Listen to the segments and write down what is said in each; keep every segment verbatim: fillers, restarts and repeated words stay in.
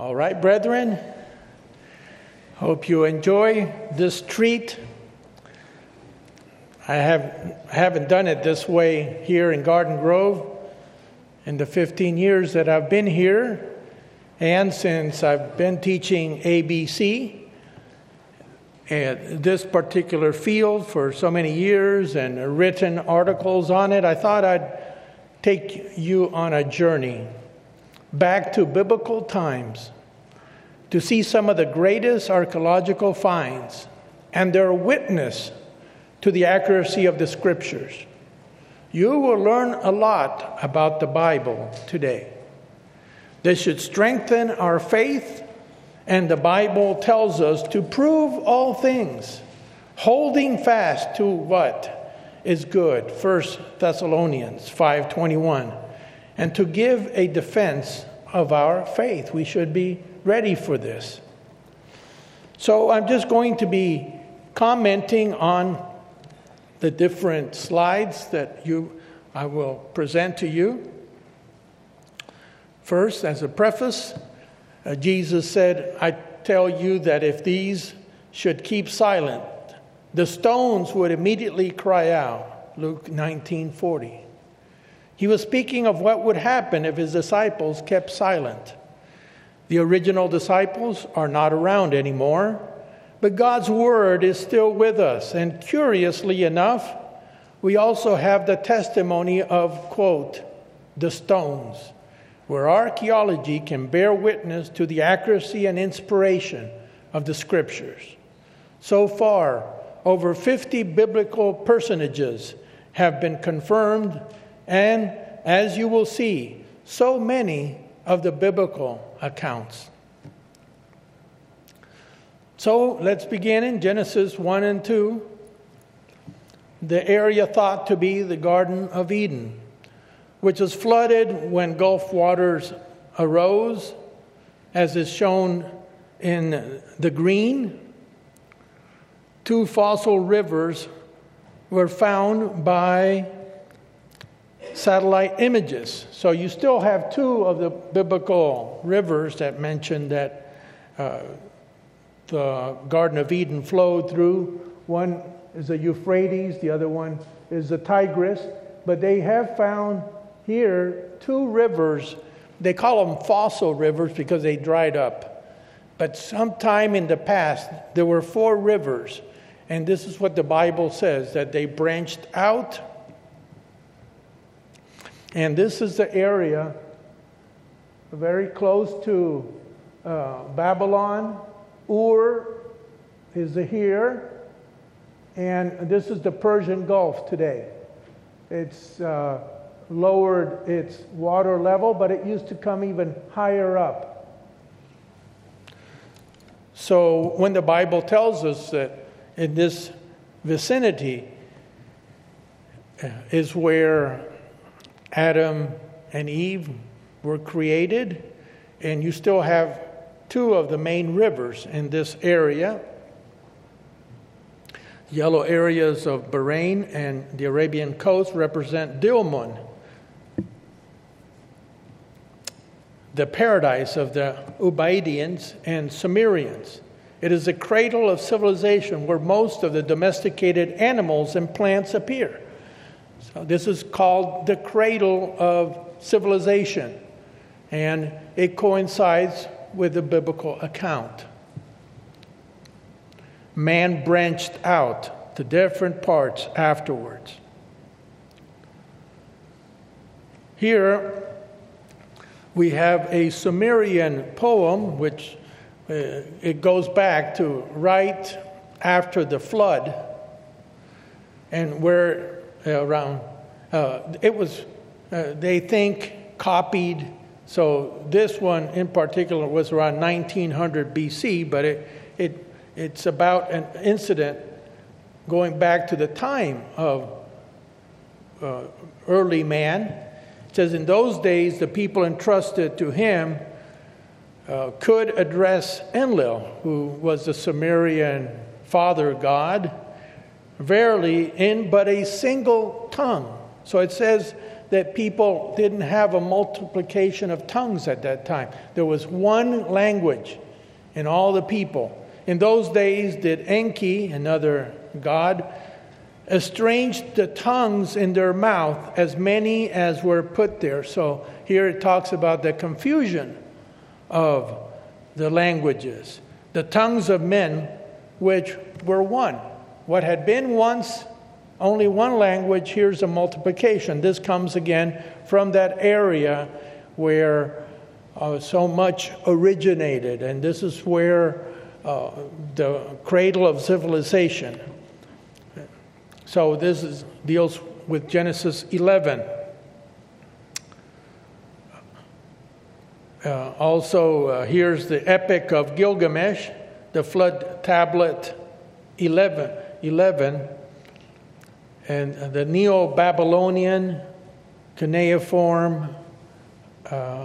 All right, brethren, hope you enjoy this treat. I have, haven't done it this way here in Garden Grove in the fifteen years that I've been here, and since I've been teaching A B C at this particular field for so many years and written articles on it, I thought I'd take you on a journey back to biblical times to see some of the greatest archaeological finds and their witness to the accuracy of the Scriptures. You will learn a lot about the Bible today. This should strengthen our faith, and the Bible tells us to prove all things, holding fast to what is good, First Thessalonians five twenty-one, and to give a defense of our faith. We should be ready for this. So I'm just going to be commenting on the different slides that you I will present to you. First, as a preface, uh, Jesus said, "I tell you that if these should keep silent, the stones would immediately cry out." Luke nineteen forty. He was speaking of what would happen if his disciples kept silent. The original disciples are not around anymore, but God's word is still with us. And curiously enough, we also have the testimony of, quote, the stones, where archaeology can bear witness to the accuracy and inspiration of the Scriptures. So far, over fifty biblical personages have been confirmed, and as you will see, so many of the biblical accounts. So let's begin in Genesis one and two, the area thought to be the Garden of Eden, which was flooded when Gulf waters arose, as is shown in the green. Two fossil rivers were found by satellite images. So you still have two of the biblical rivers that mention that uh, the Garden of Eden flowed through. One is the Euphrates, the other one is the Tigris. But they have found here two rivers. They call them fossil rivers because they dried up. But sometime in the past, there were four rivers. And this is what the Bible says, that they branched out. And this is the area very close to uh, Babylon. Ur is here. And this is the Persian Gulf today. It's uh, lowered its water level, but it used to come even higher up. So when the Bible tells us that in this vicinity is where Adam and Eve were created, and you still have two of the main rivers in this area. Yellow areas of Bahrain and the Arabian coast represent Dilmun, the paradise of the Ubaidians and Sumerians. It is the cradle of civilization where most of the domesticated animals and plants appear. So this is called the cradle of civilization, and it coincides with the biblical account. Man branched out to different parts afterwards. Here we have a Sumerian poem, which uh, it goes back to right after the flood, and where uh, around uh, it was, uh, they think, copied. So this one in particular was around nineteen hundred B C, but it it it's about an incident going back to the time of uh, early man. It says, in those days, the people entrusted to him uh, could address Enlil, who was the Sumerian father god, verily in but a single tongue. So it says that people didn't have a multiplication of tongues at that time. There was one language in all the people. In those days did Enki, another god, estranged the tongues in their mouth, as many as were put there. So here it talks about the confusion of the languages. The tongues of men, which were one. What had been once only one language, here's a multiplication. This comes again from that area where uh, so much originated. And this is where uh, the cradle of civilization. So this is, deals with Genesis eleven. Uh, also, uh, here's the Epic of Gilgamesh, the flood tablet eleven, eleven, and the Neo-Babylonian cuneiform uh,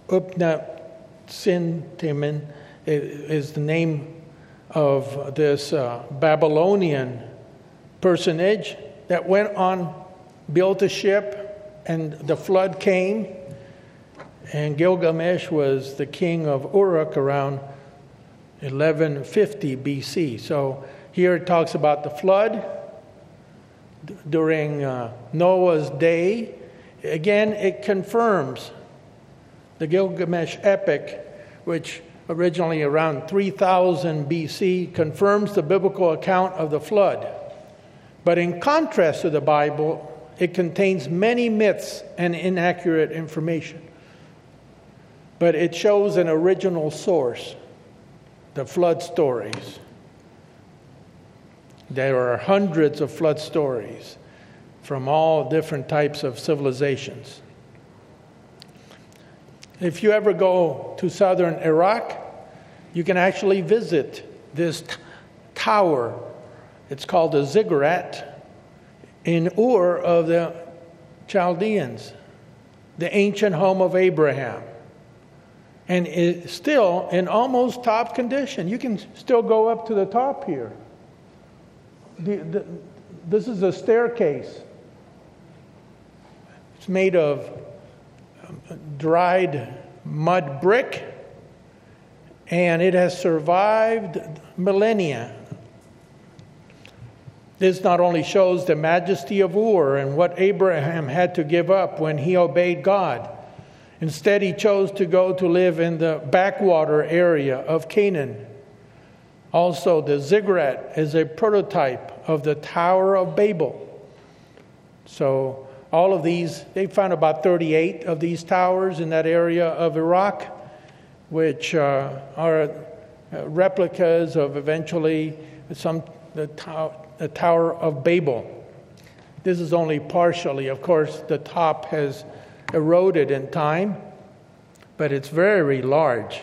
Upnapsintimen is the name of this uh, Babylonian personage that went on, built a ship, and the flood came. And Gilgamesh was the king of Uruk around eleven fifty B C. So here it talks about the flood d- during uh, Noah's day. Again, it confirms the Gilgamesh epic, which originally around three thousand B C, confirms the biblical account of the flood. But in contrast to the Bible, it contains many myths and inaccurate information. But it shows an original source, the flood stories. There are hundreds of flood stories from all different types of civilizations. If you ever go to southern Iraq, you can actually visit this t- tower. It's called the ziggurat in Ur of the Chaldeans, the ancient home of Abraham. And it's still in almost top condition. You can still go up to the top here. The, the, this is a staircase. It's made of dried mud brick, and it has survived millennia. This not only shows the majesty of Ur and what Abraham had to give up when he obeyed God. Instead, he chose to go to live in the backwater area of Canaan. Also, the ziggurat is a prototype of the Tower of Babel. So, all of these, they found about thirty-eight of these towers in that area of Iraq, which uh, are uh, replicas of eventually some the, to- the Tower of Babel. This is only partially. Of course, the top has eroded in time, but it's very large.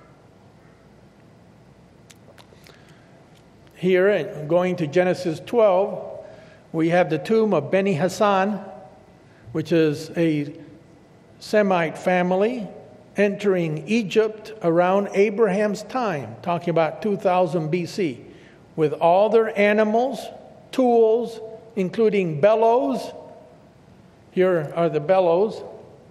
Here, going to Genesis twelve, we have the tomb of Beni Hassan, which is a Semite family entering Egypt around Abraham's time, talking about two thousand B C, with all their animals, tools, including bellows. Here are the bellows.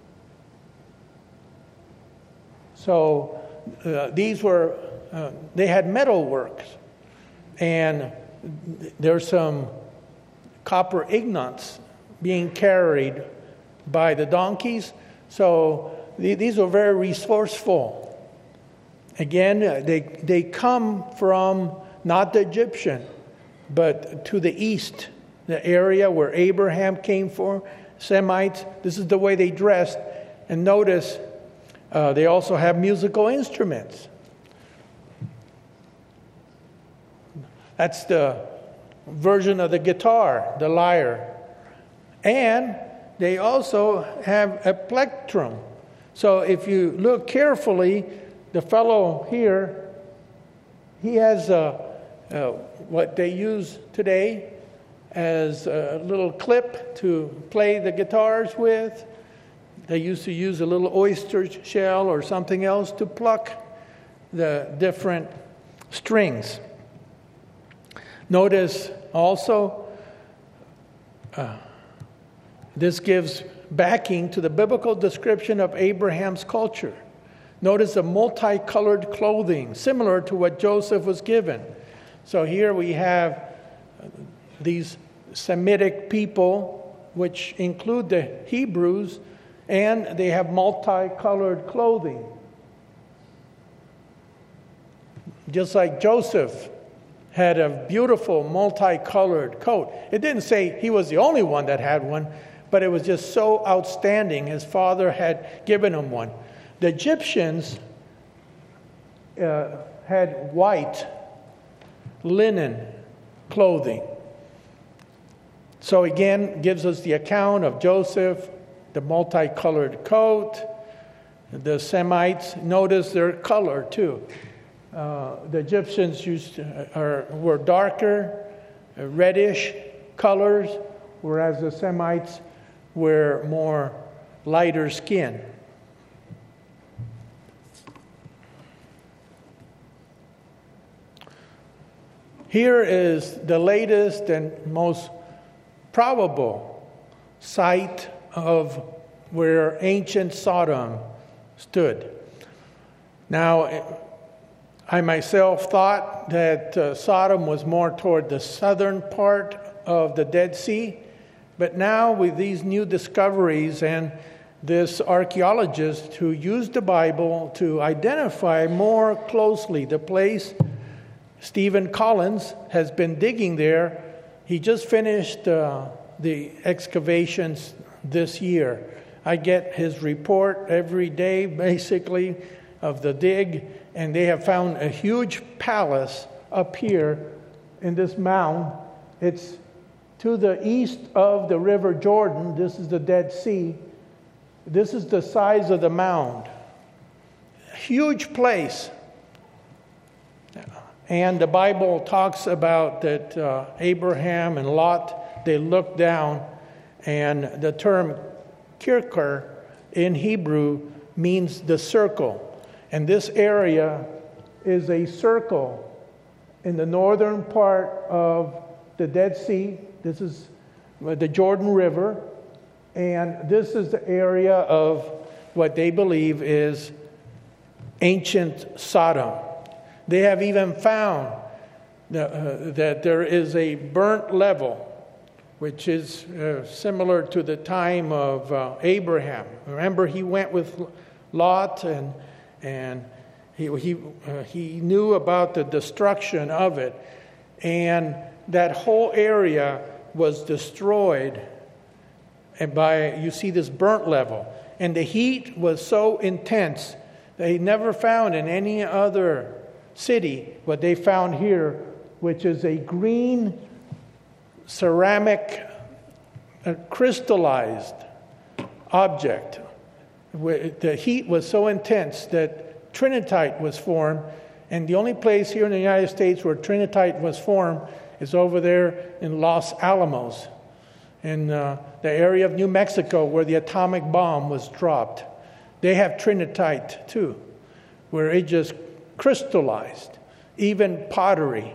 So uh, these were, uh, they had metal works. And there's some copper ingots being carried by the donkeys. So th- these are very resourceful. Again, they, they come from not the Egyptian, but to the east, the area where Abraham came from. Semites, this is the way they dressed. And notice, uh, they also have musical instruments. That's the version of the guitar, the lyre. And they also have a plectrum. So if you look carefully, the fellow here, he has a, a, what they use today as a little clip to play the guitars with. They used to use a little oyster shell or something else to pluck the different strings. Notice also, uh, this gives backing to the biblical description of Abraham's culture. Notice the multicolored clothing, similar to what Joseph was given. So here we have these Semitic people, which include the Hebrews, and they have multicolored clothing. Just like Joseph had a beautiful multicolored coat. It didn't say he was the only one that had one, but it was just so outstanding. His father had given him one. The Egyptians uh, had white linen clothing. So again, gives us the account of Joseph, the multicolored coat. The Semites, notice their color too. Uh, the Egyptians used to, are, were darker, uh, reddish colors, whereas the Semites were more lighter skin. Here is the latest and most probable site of where ancient Sodom stood. Now, I myself thought that uh, Sodom was more toward the southern part of the Dead Sea, but now with these new discoveries and this archaeologist who used the Bible to identify more closely the place, Stephen Collins has been digging there. He just finished uh, the excavations this year. I get his report every day, basically, of the dig, and they have found a huge palace up here in this mound. It's to the east of the River Jordan. This is the Dead Sea. This is the size of the mound. Huge place. And the Bible talks about that uh, Abraham and Lot, they looked down, and the term Kirkar in Hebrew means the circle. And this area is a circle in the northern part of the Dead Sea. This is the Jordan River. And this is the area of what they believe is ancient Sodom. They have even found the, uh, that there is a burnt level, which is uh, similar to the time of uh, Abraham. Remember, he went with Lot, and and he he uh, he knew about the destruction of it, and that whole area was destroyed. And by you see this burnt level, and the heat was so intense they never found in any other city what they found here, which is a green ceramic uh, crystallized object. The heat was so intense that trinitite was formed, and the only place here in the United States where trinitite was formed is over there in Los Alamos, in uh, the area of New Mexico where the atomic bomb was dropped. They have trinitite too, where it just crystallized, even pottery.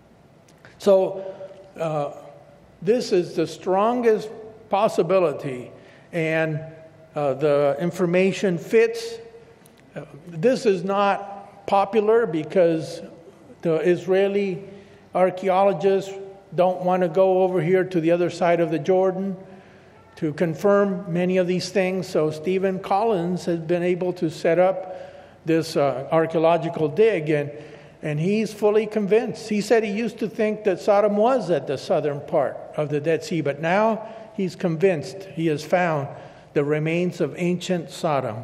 So uh, this is the strongest possibility, and uh, the information fits. Uh, this is not popular because the Israeli archaeologists don't want to go over here to the other side of the Jordan to confirm many of these things. So Stephen Collins has been able to set up this uh, archaeological dig, and and he's fully convinced. He said he used to think that Sodom was at the southern part of the Dead Sea, but now he's convinced he has found the remains of ancient Sodom.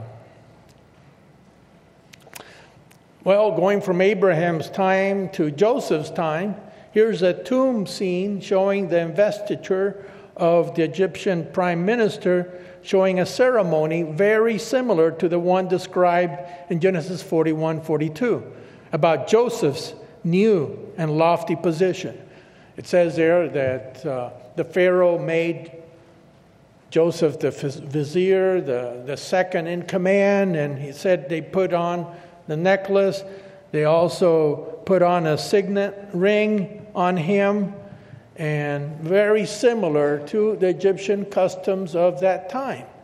Well, going from Abraham's time to Joseph's time, here's a tomb scene showing the investiture of the Egyptian prime minister, showing a ceremony very similar to the one described in Genesis forty-one forty-two about Joseph's new and lofty position. It says there that uh, the Pharaoh made Joseph the vizier, the, the second in command, and he said they put on the necklace. They also put on a signet ring on him, and very similar to the Egyptian customs of that time.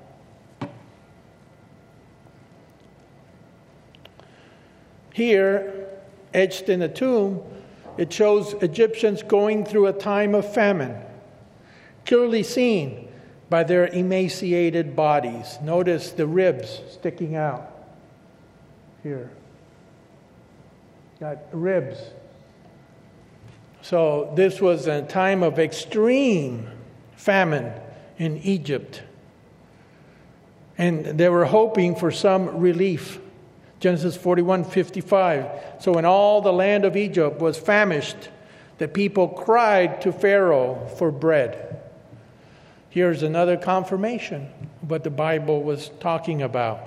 Here, etched in the tomb, it shows Egyptians going through a time of famine, clearly seen by their emaciated bodies. Notice the ribs sticking out here. Got ribs. So this was a time of extreme famine in Egypt. And they were hoping for some relief. Genesis forty-one fifty-five. So when all the land of Egypt was famished, the people cried to Pharaoh for bread. Here's another confirmation of what the Bible was talking about.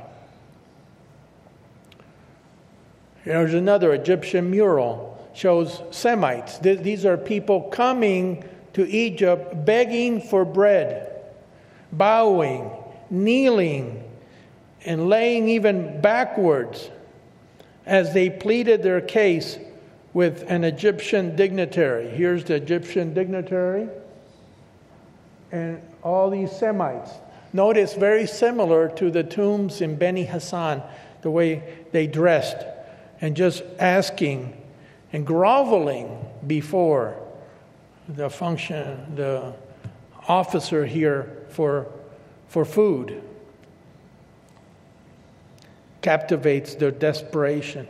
Here's another Egyptian mural. Shows Semites. These are people coming to Egypt begging for bread, bowing, kneeling, and laying even backwards as they pleaded their case with an Egyptian dignitary. Here's the Egyptian dignitary and all these Semites. Notice very similar to the tombs in Beni Hassan, the way they dressed, and just asking and groveling before the function, the officer here for, for food. Captivates their desperation.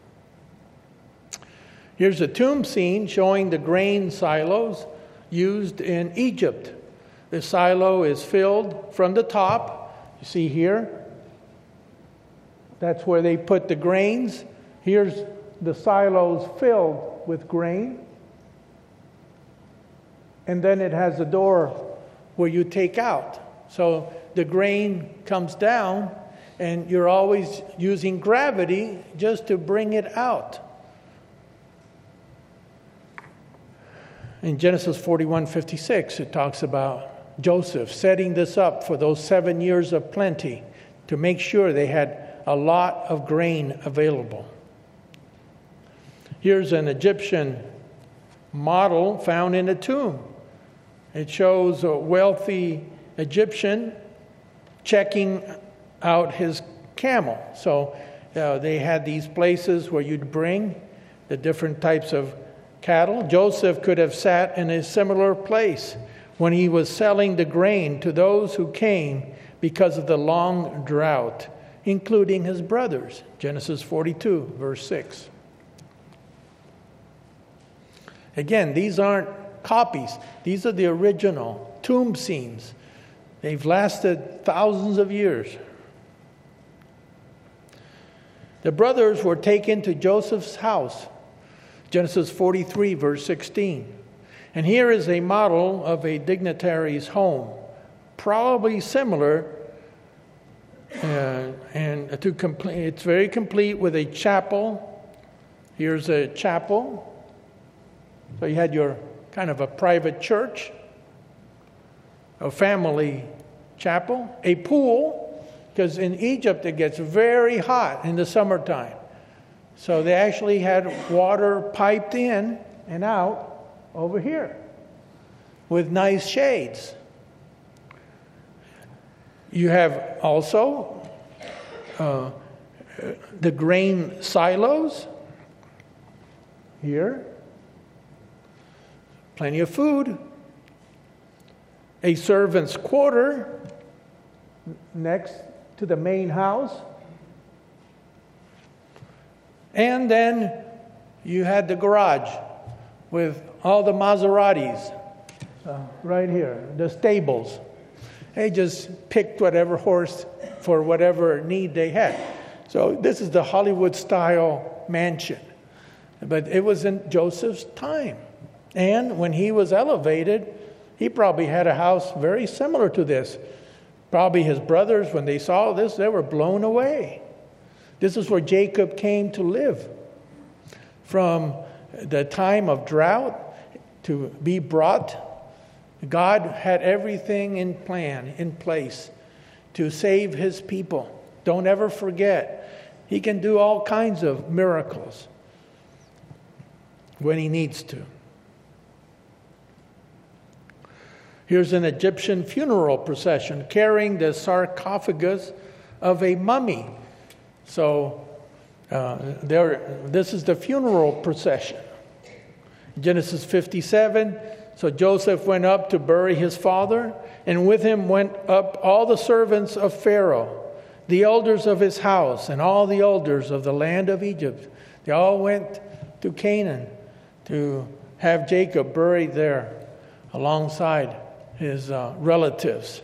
Here's a tomb scene showing the grain silos used in Egypt. The silo is filled from the top. You see here? That's where they put the grains. Here's the silos filled with grain. And then it has a door where you take out. So the grain comes down, and you're always using gravity just to bring it out. In Genesis forty-one fifty-six, it talks about Joseph setting this up for those seven years of plenty to make sure they had a lot of grain available. Here's an Egyptian model found in a tomb. It shows a wealthy Egyptian checking out his camel. So uh, they had these places where you'd bring the different types of cattle. Joseph could have sat in a similar place when he was selling the grain to those who came because of the long drought, including his brothers. Genesis forty-two, verse six. Again, these aren't copies. These are the original tomb scenes. They've lasted thousands of years. The brothers were taken to Joseph's house. Genesis forty-three, verse sixteen. And here is a model of a dignitary's home, probably similar, uh, and to complete. It's very complete with a chapel. Here's a chapel. So you had your kind of a private church, a family chapel, a pool, because in Egypt it gets very hot in the summertime. So they actually had water piped in and out over here with nice shades. You have also uh, the grain silos here. Plenty of food. A servant's quarter next to the main house. And then you had the garage with all the Maseratis uh, right here, the stables. They just picked whatever horse for whatever need they had. So this is the Hollywood-style mansion. But it was in Joseph's time. And when he was elevated, he probably had a house very similar to this. Probably his brothers, when they saw this, they were blown away. This is where Jacob came to live. From the time of drought to be brought, God had everything in plan, in place to save his people. Don't ever forget, he can do all kinds of miracles when he needs to. Here's an Egyptian funeral procession carrying the sarcophagus of a mummy. So Uh, there, this is the funeral procession. Genesis fifty-seven, so Joseph went up to bury his father, and with him went up all the servants of Pharaoh, the elders of his house, and all the elders of the land of Egypt. They all went to Canaan to have Jacob buried there alongside his uh, relatives.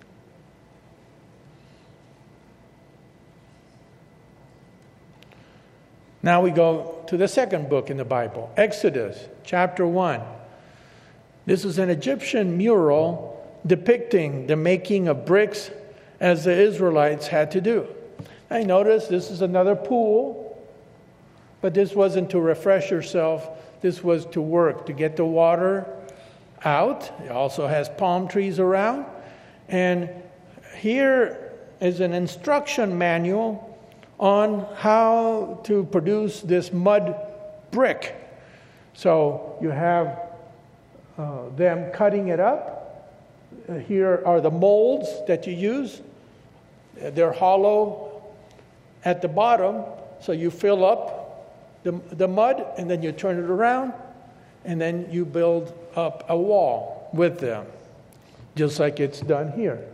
Now we go to the second book in the Bible, Exodus chapter one. This is an Egyptian mural depicting the making of bricks as the Israelites had to do. I notice this is another pool, but this wasn't to refresh yourself. This was to work, to get the water out. It also has palm trees around. And here is an instruction manual on how to produce this mud brick. So you have uh, them cutting it up. Uh, here are the molds that you use. They're hollow at the bottom, so you fill up the, the mud, and then you turn it around, and then you build up a wall with them, just like it's done here.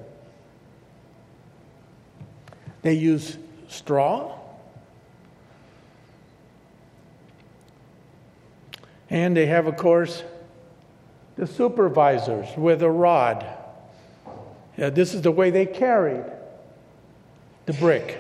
They use straw. And they have, of course, the supervisors with a rod. Yeah, this is the way they carried the brick.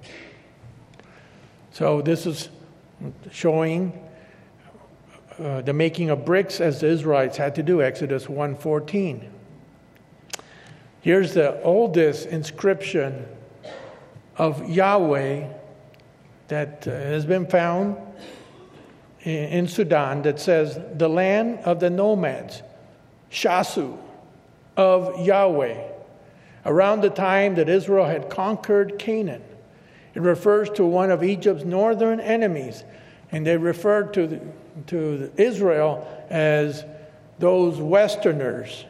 So this is showing uh, the making of bricks as the Israelites had to do, Exodus one fourteen. Here's the oldest inscription of Yahweh that uh, has been found in, in Sudan that says, the land of the nomads, Shasu, of Yahweh, around the time that Israel had conquered Canaan. It refers to one of Egypt's northern enemies, and they refer to, the, to Israel as those Westerners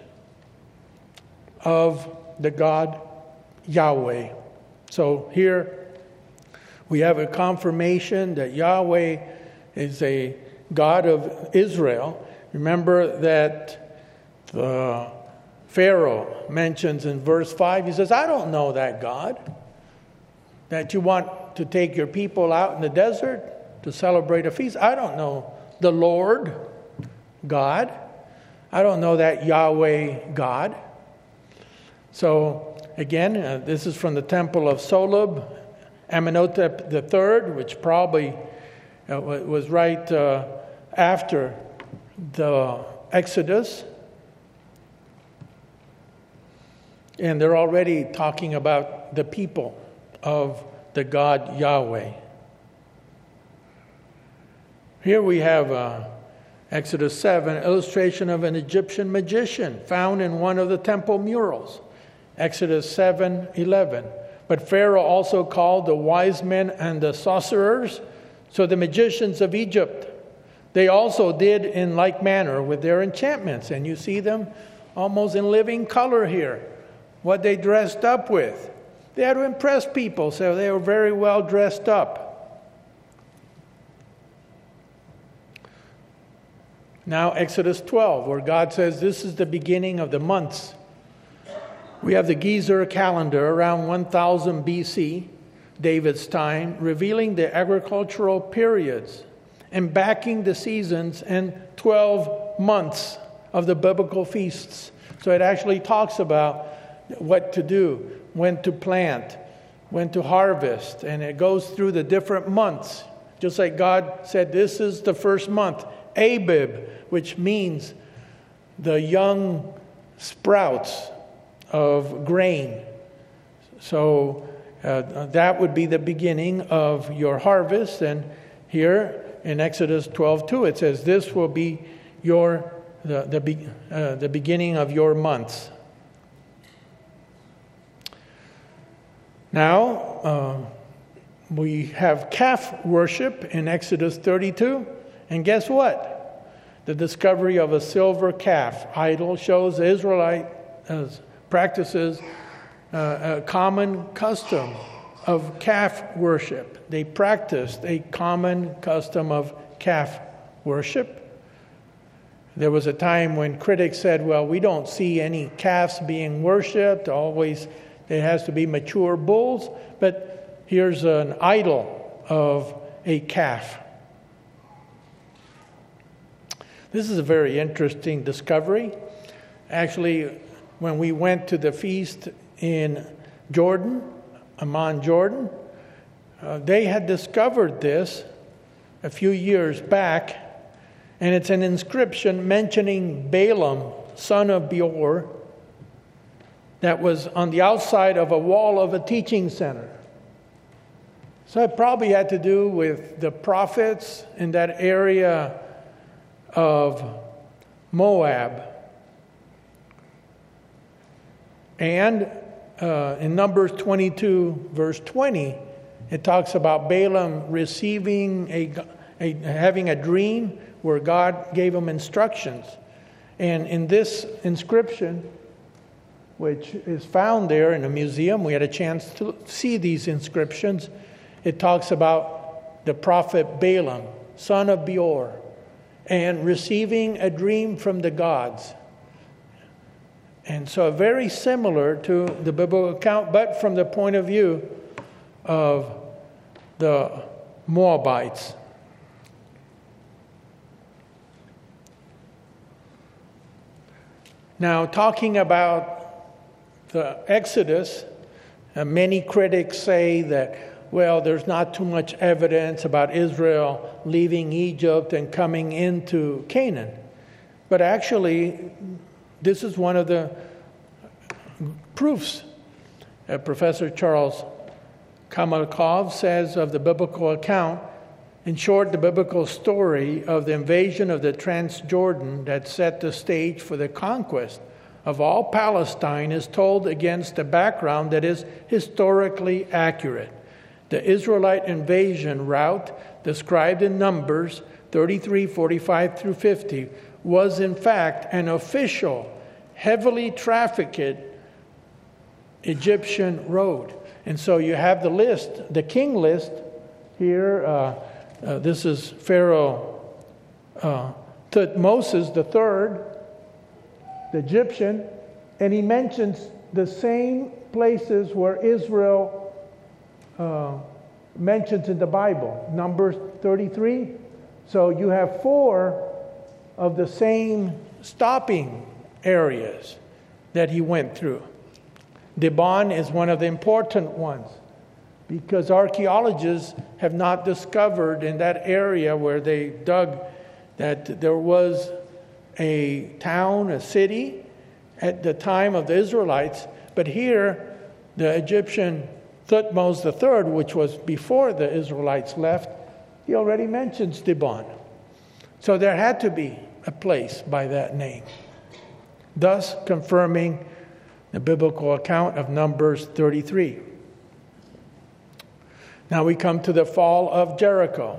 of the God Yahweh. So here we have a confirmation that Yahweh is a God of Israel. Remember that the Pharaoh mentions in verse five, he says, I don't know that God, that you want to take your people out in the desert to celebrate a feast. I don't know the Lord God. I don't know that Yahweh God. So again, uh, this is from the temple of Solub, Amenhotep the third, which probably uh, was right uh, after the Exodus. And they're already talking about the people of the God Yahweh. Here we have uh, Exodus seven, illustration of an Egyptian magician found in one of the temple murals. Exodus seven eleven. But Pharaoh also called the wise men and the sorcerers, so the magicians of Egypt. They also did in like manner with their enchantments. And you see them almost in living color here. What they dressed up with. They had to impress people, so they were very well dressed up. Now Exodus twelve, where God says this is the beginning of the months. We have the Gezer calendar around one thousand B C, David's time, revealing the agricultural periods and backing the seasons and twelve months of the biblical feasts. So it actually talks about what to do, when to plant, when to harvest, and it goes through the different months. Just like God said, this is the first month, Abib, which means the young sprouts of grain. So uh, that would be the beginning of your harvest. And here in Exodus twelve two, it says, this will be your the the, be, uh, the beginning of your months. Now, uh, we have calf worship in Exodus thirty-two. And guess what? The discovery of a silver calf idol shows the Israelite uh, practices uh, a common custom of calf worship. They practiced a common custom of calf worship. There was a time when critics said, well, we don't see any calves being worshipped. Always there has to be mature bulls. But here's an idol of a calf. This is a very interesting discovery. Actually, when we went to the feast in Jordan, Amman, Jordan, uh, they had discovered this a few years back, and it's an inscription mentioning Balaam, son of Beor, that was on the outside of a wall of a teaching center. So it probably had to do with the prophets in that area of Moab. And uh, in Numbers twenty-two, verse twenty, it talks about Balaam receiving a, a having a dream where God gave him instructions. And in this inscription, which is found there in a museum, we had a chance to see these inscriptions. It talks about the prophet Balaam, son of Beor, and receiving a dream from the gods. And so very similar to the biblical account, but from the point of view of the Moabites. Now, talking about the Exodus, uh, many critics say that, well, there's not too much evidence about Israel leaving Egypt and coming into Canaan. But actually, this is one of the proofs. Uh, Professor Charles Kamalkov says of the biblical account, in short, the biblical story of the invasion of the Transjordan that set the stage for the conquest of all Palestine is told against a background that is historically accurate. The Israelite invasion route described in Numbers thirty-three, forty-five through fifty was in fact an official, heavily trafficked Egyptian road. And so you have the list, the king list here. Uh, uh, this is Pharaoh uh, Thutmose the third, the Egyptian, and he mentions the same places where Israel uh, mentions in the Bible. Numbers thirty-three. So you have four of the same stopping areas that he went through. Dibon is one of the important ones because archaeologists have not discovered in that area where they dug that there was a town, a city at the time of the Israelites. But here, the Egyptian Thutmose the third, which was before the Israelites left, he already mentions Dibon. So there had to be a place by that name, thus confirming the biblical account of Numbers thirty-three. Now we come to the fall of Jericho.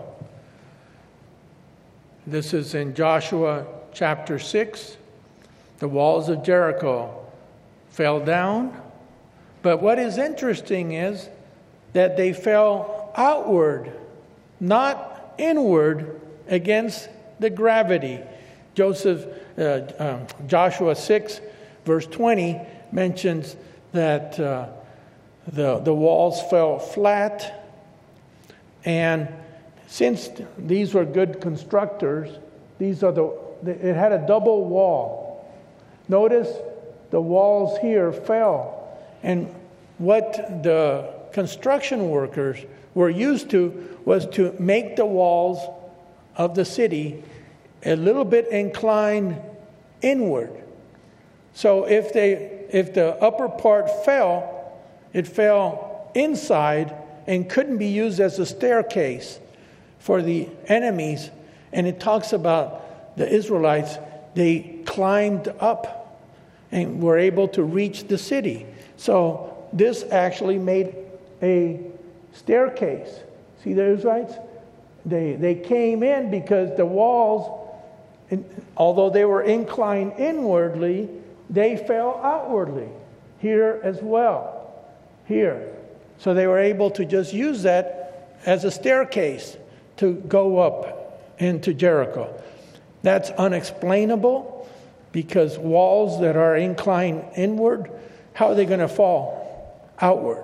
This is in Joshua chapter six. The walls of Jericho fell down. But what is interesting is that they fell outward, not inward, against the gravity. Joseph, uh, um, Joshua six, verse twenty, mentions that uh, the, the walls fell flat. And since these were good constructors, these are the it had a double wall. Notice the walls here fell. And what the construction workers were used to was to make the walls of the city a little bit inclined inward. So if they if the upper part fell, it fell inside and couldn't be used as a staircase for the enemies. And it talks about the Israelites, they climbed up and were able to reach the city. So this actually made a staircase. See the Israelites? They, they came in because the walls, although they were inclined inwardly, they fell outwardly. Here as well. Here. So they were able to just use that as a staircase to go up into Jericho. That's unexplainable, because walls that are inclined inward, how are they going to fall outward?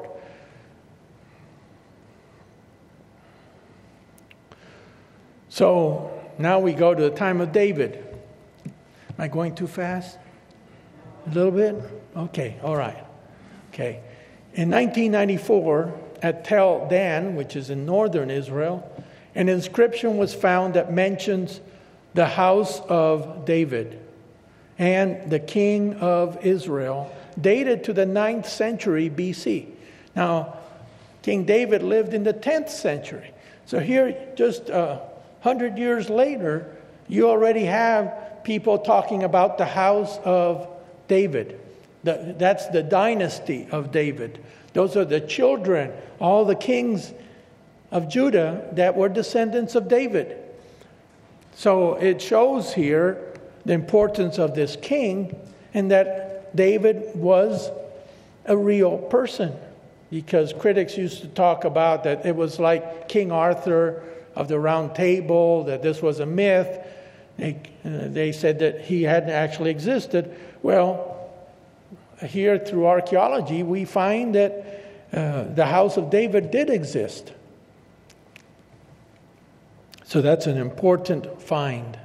So now we go to the time of David. Am I going too fast? A little bit? Okay, all right. Okay. In nineteen ninety-four, at Tel Dan, which is in northern Israel, an inscription was found that mentions the house of David and the king of Israel, dated to the ninth century B C. Now, King David lived in the tenth century. So here, just a hundred years later, you already have people talking about the house of David. The, that's the dynasty of David. Those are the children, all the kings of Judah that were descendants of David. So it shows here the importance of this king, and that David was a real person. Because critics used to talk about that it was like King Arthur of the Round Table, that this was a myth. They, uh, they said that he hadn't actually existed. Well, here through archaeology, we find that uh, the house of David did exist. So that's an important find.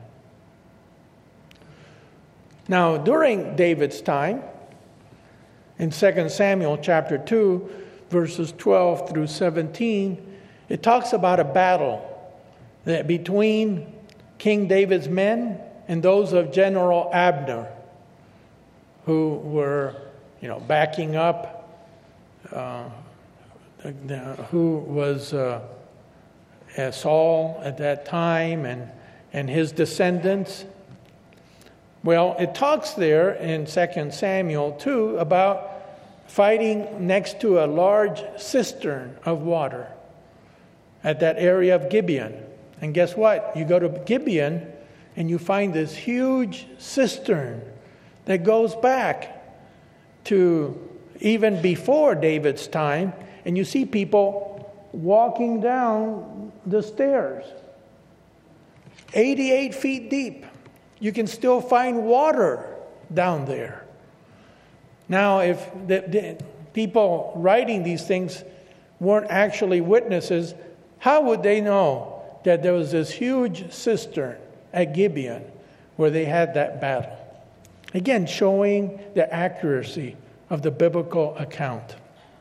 Now, during David's time, in Second Samuel chapter two, verses twelve through seventeen, it talks about a battle that between King David's men and those of General Abner, who were, you know, backing up, uh, who was uh, Saul at that time and, and his descendants. Well, it talks there in Second Samuel two about fighting next to a large cistern of water at that area of Gibeon. And guess what? You go to Gibeon and you find this huge cistern that goes back to even before David's time, and you see people walking down the stairs, eighty-eight feet deep. You can still find water down there. Now, if the, the people writing these things weren't actually witnesses, how would they know that there was this huge cistern at Gibeon where they had that battle? Again, showing the accuracy of the biblical account.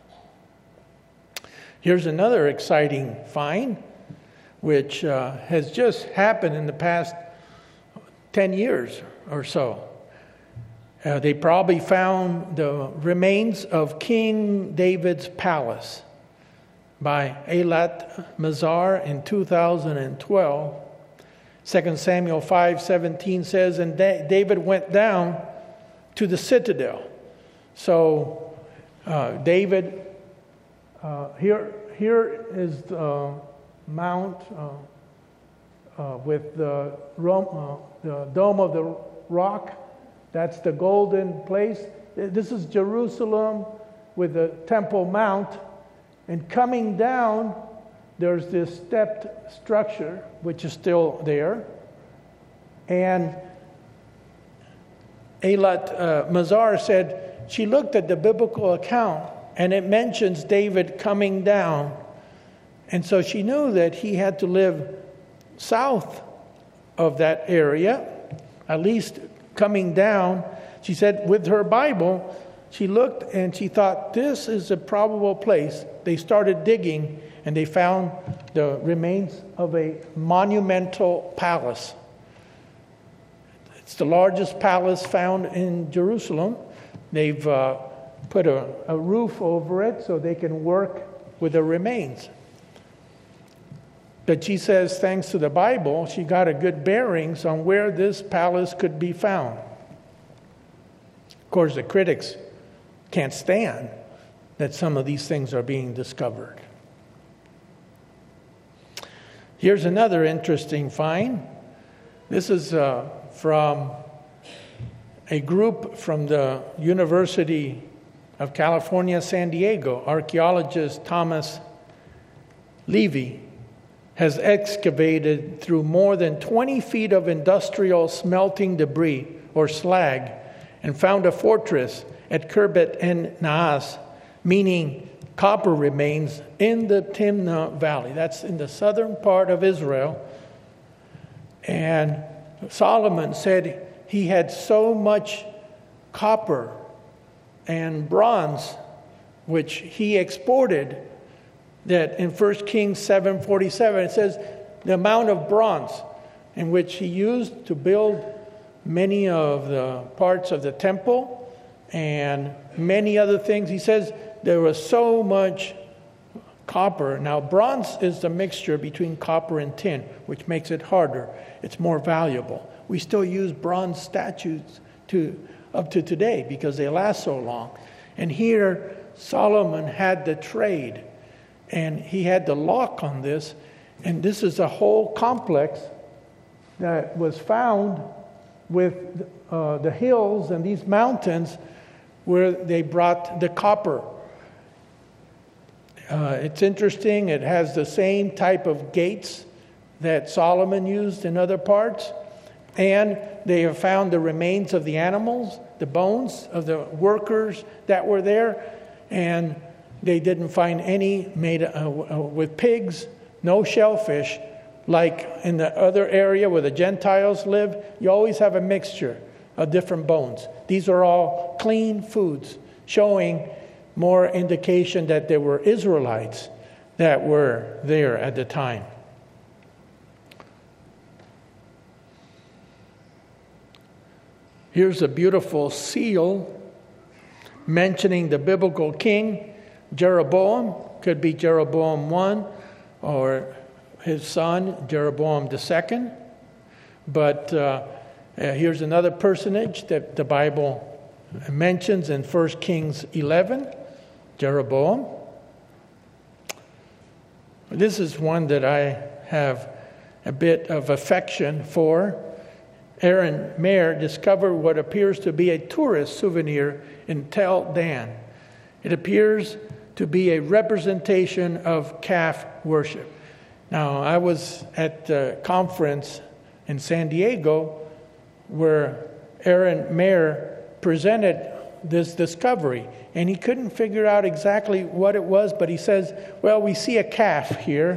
Here's another exciting find, which uh, has just happened in the past ten years or so. Uh, they probably found the remains of King David's palace by Eilat Mazar in two thousand twelve. Second Samuel five seventeen says, and da- David went down to the citadel. So uh, David, uh, here, here is the mount uh, uh, with the, Rome, uh, the Dome of the Rock. That's the golden place. This is Jerusalem with the Temple Mount. And coming down, there's this stepped structure, which is still there. And Eilat uh, Mazar said she looked at the biblical account, and it mentions David coming down. And so she knew that he had to live south of that area, at least coming down. She said with her Bible, she looked and she thought, this is a probable place. They started digging and they found the remains of a monumental palace. It's the largest palace found in Jerusalem. They've uh, put a, a roof over it so they can work with the remains. But she says, thanks to the Bible, she got a good bearings on where this palace could be found. Of course, the critics can't stand that some of these things are being discovered. Here's another interesting find. This is uh, from a group from the University of California, San Diego, archaeologist Thomas Levy has excavated through more than twenty feet of industrial smelting debris or slag and found a fortress at Khirbet en Naas, meaning copper remains in the Timnah Valley. That's in the southern part of Israel. And Solomon said he had so much copper and bronze, which he exported, that in First Kings seven forty-seven, it says the amount of bronze in which he used to build many of the parts of the temple and many other things. He says there was so much copper. Now, bronze is the mixture between copper and tin, which makes it harder. It's more valuable. We still use bronze statues to up to today because they last so long. And here, Solomon had the trade, and he had the lock on this. And this is a whole complex that was found with uh, the hills and these mountains where they brought the copper. Uh, it's interesting. It has the same type of gates that Solomon used in other parts. And they have found the remains of the animals, the bones of the workers that were there. And they didn't find any made uh, with pigs, no shellfish. Like in the other area where the Gentiles live, you always have a mixture of different bones. These are all clean foods, showing more indication that there were Israelites that were there at the time. Here's a beautiful seal mentioning the biblical king Jeroboam. Could be Jeroboam the First or his son Jeroboam the Second. But uh, uh, here's another personage that the Bible mentions in First Kings eleven, Jeroboam. This is one that I have a bit of affection for. Aaron Mayer discovered what appears to be a tourist souvenir in Tel Dan. It appears to be a representation of calf worship. Now, I was at the conference in San Diego where Aaron Mayer presented this discovery, and he couldn't figure out exactly what it was, but he says, well, we see a calf here,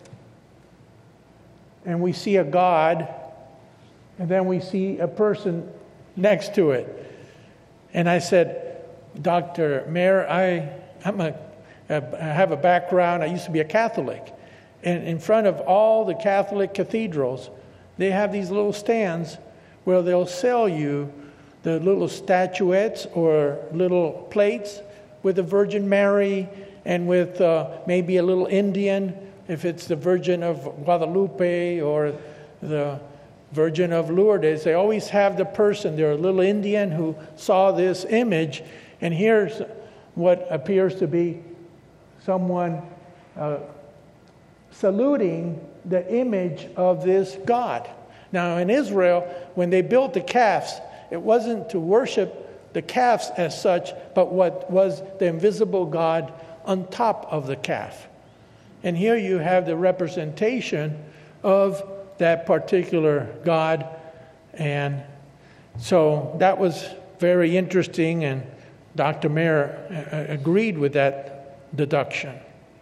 and we see a god, and then we see a person next to it. And I said, Doctor Mayer, I, I'm a, I have a background, I used to be a Catholic. And in front of all the Catholic cathedrals, they have these little stands where they'll sell you the little statuettes or little plates with the Virgin Mary and with uh, maybe a little Indian, if it's the Virgin of Guadalupe or the Virgin of Lourdes. They always have the person, they're a little Indian who saw this image, and here's what appears to be someone uh, saluting the image of this God. Now in Israel, when they built the calves, it wasn't to worship the calves as such, but what was the invisible God on top of the calf. And here you have the representation of that particular God. And so that was very interesting, and Doctor Mayer agreed with that deduction.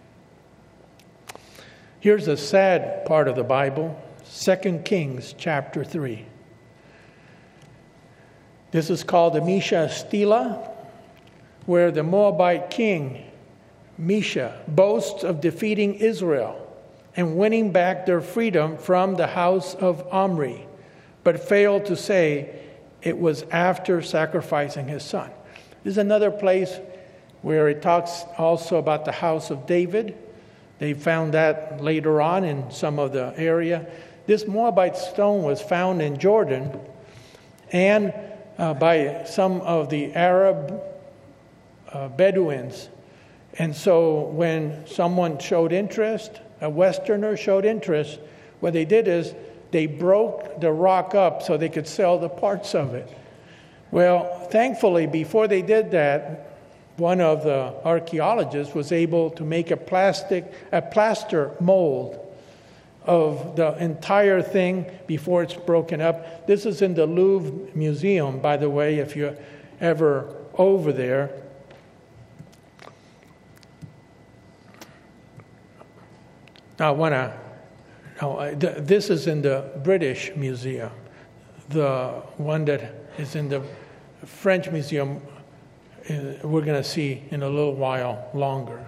Here's a sad part of the Bible, Second Kings chapter three. This is called the Mesha Stela, where the Moabite king, Mesha, boasts of defeating Israel and winning back their freedom from the house of Omri, but failed to say it was after sacrificing his son. This is another place where it talks also about the house of David. They found that later on in some of the area. This Moabite stone was found in Jordan and uh, by some of the Arab uh, Bedouins. And so when someone showed interest, a Westerner showed interest, what they did is they broke the rock up so they could sell the parts of it. Well, thankfully, before they did that, one of the archaeologists was able to make a plastic, a plaster mold of the entire thing before it's broken up. This is in the Louvre Museum, by the way, if you're ever over there. Now, I want to, no, this is in the British Museum. The one that is in the French Museum, we're going to see in a little while longer.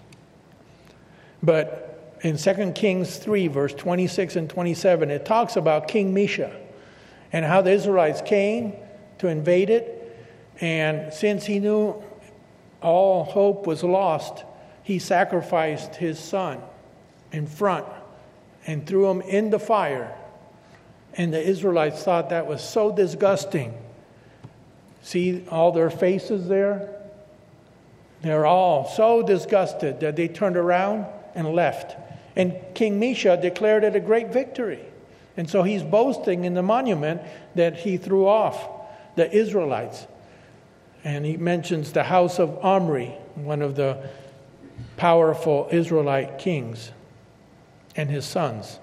But in Second Kings three, verse twenty-six and twenty-seven, it talks about King Mesha and how the Israelites came to invade it. And since he knew all hope was lost, he sacrificed his son in front and threw him in the fire. And the Israelites thought that was so disgusting. See all their faces there? They're all so disgusted that they turned around and left. And King Mesha declared it a great victory. And so he's boasting in the monument that he threw off the Israelites. And he mentions the house of Omri, one of the powerful Israelite kings, and his sons.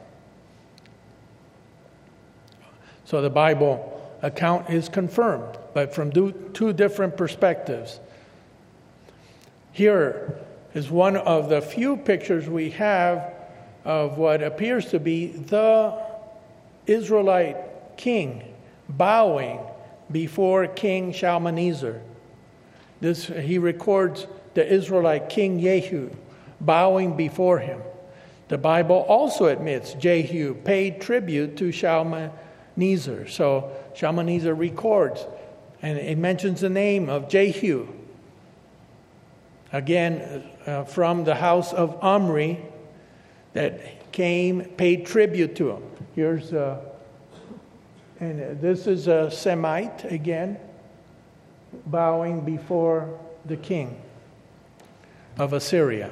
So the Bible account is confirmed, but from two different perspectives. Here is one of the few pictures we have of what appears to be the Israelite king bowing before King Shalmaneser. This, he records the Israelite king Jehu bowing before him. The Bible also admits Jehu paid tribute to Shalmaneser. So Shalmaneser records, and it mentions the name of Jehu. Again, uh, from the house of Omri that came, paid tribute to him. Here's, uh, and this is a Semite again, bowing before the king of Assyria.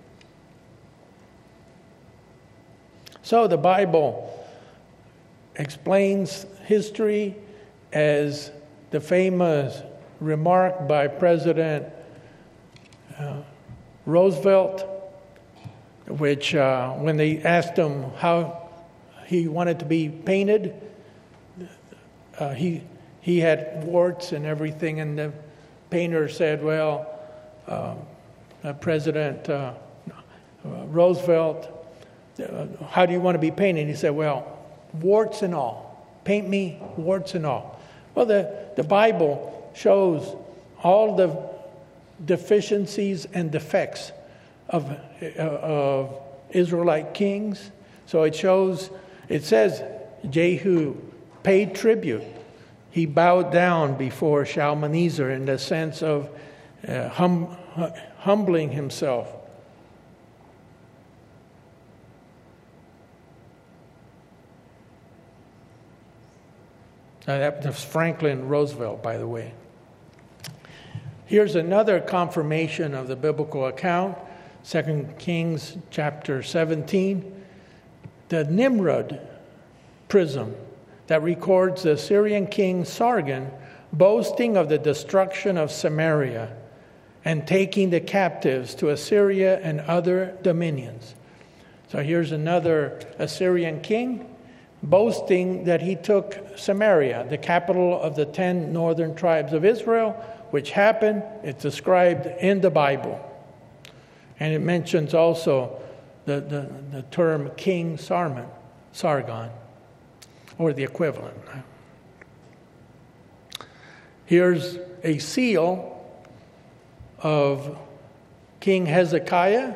So the Bible explains history as the famous remark by President uh, Roosevelt, which uh, when they asked him how he wanted to be painted, uh, he he had warts and everything, and the painter said, well, uh, uh, President uh, uh, Roosevelt, uh, how do you want to be painted? He said, well, warts and all. Paint me, warts and all. Well, the, the Bible shows all the deficiencies and defects of, uh, of Israelite kings. So it shows, it says Jehu paid tribute. He bowed down before Shalmaneser in the sense of uh, hum, humbling himself. Now that was Franklin Roosevelt, by the way. Here's another confirmation of the biblical account, Second Kings chapter seventeen. The Nimrod prism that records the Assyrian king Sargon boasting of the destruction of Samaria and taking the captives to Assyria and other dominions. So here's another Assyrian king boasting that he took Samaria, the capital of the ten northern tribes of Israel, which happened. It's described in the Bible. And it mentions also the, the, the term King Sargon, Sargon, or the equivalent. Here's a seal of King Hezekiah.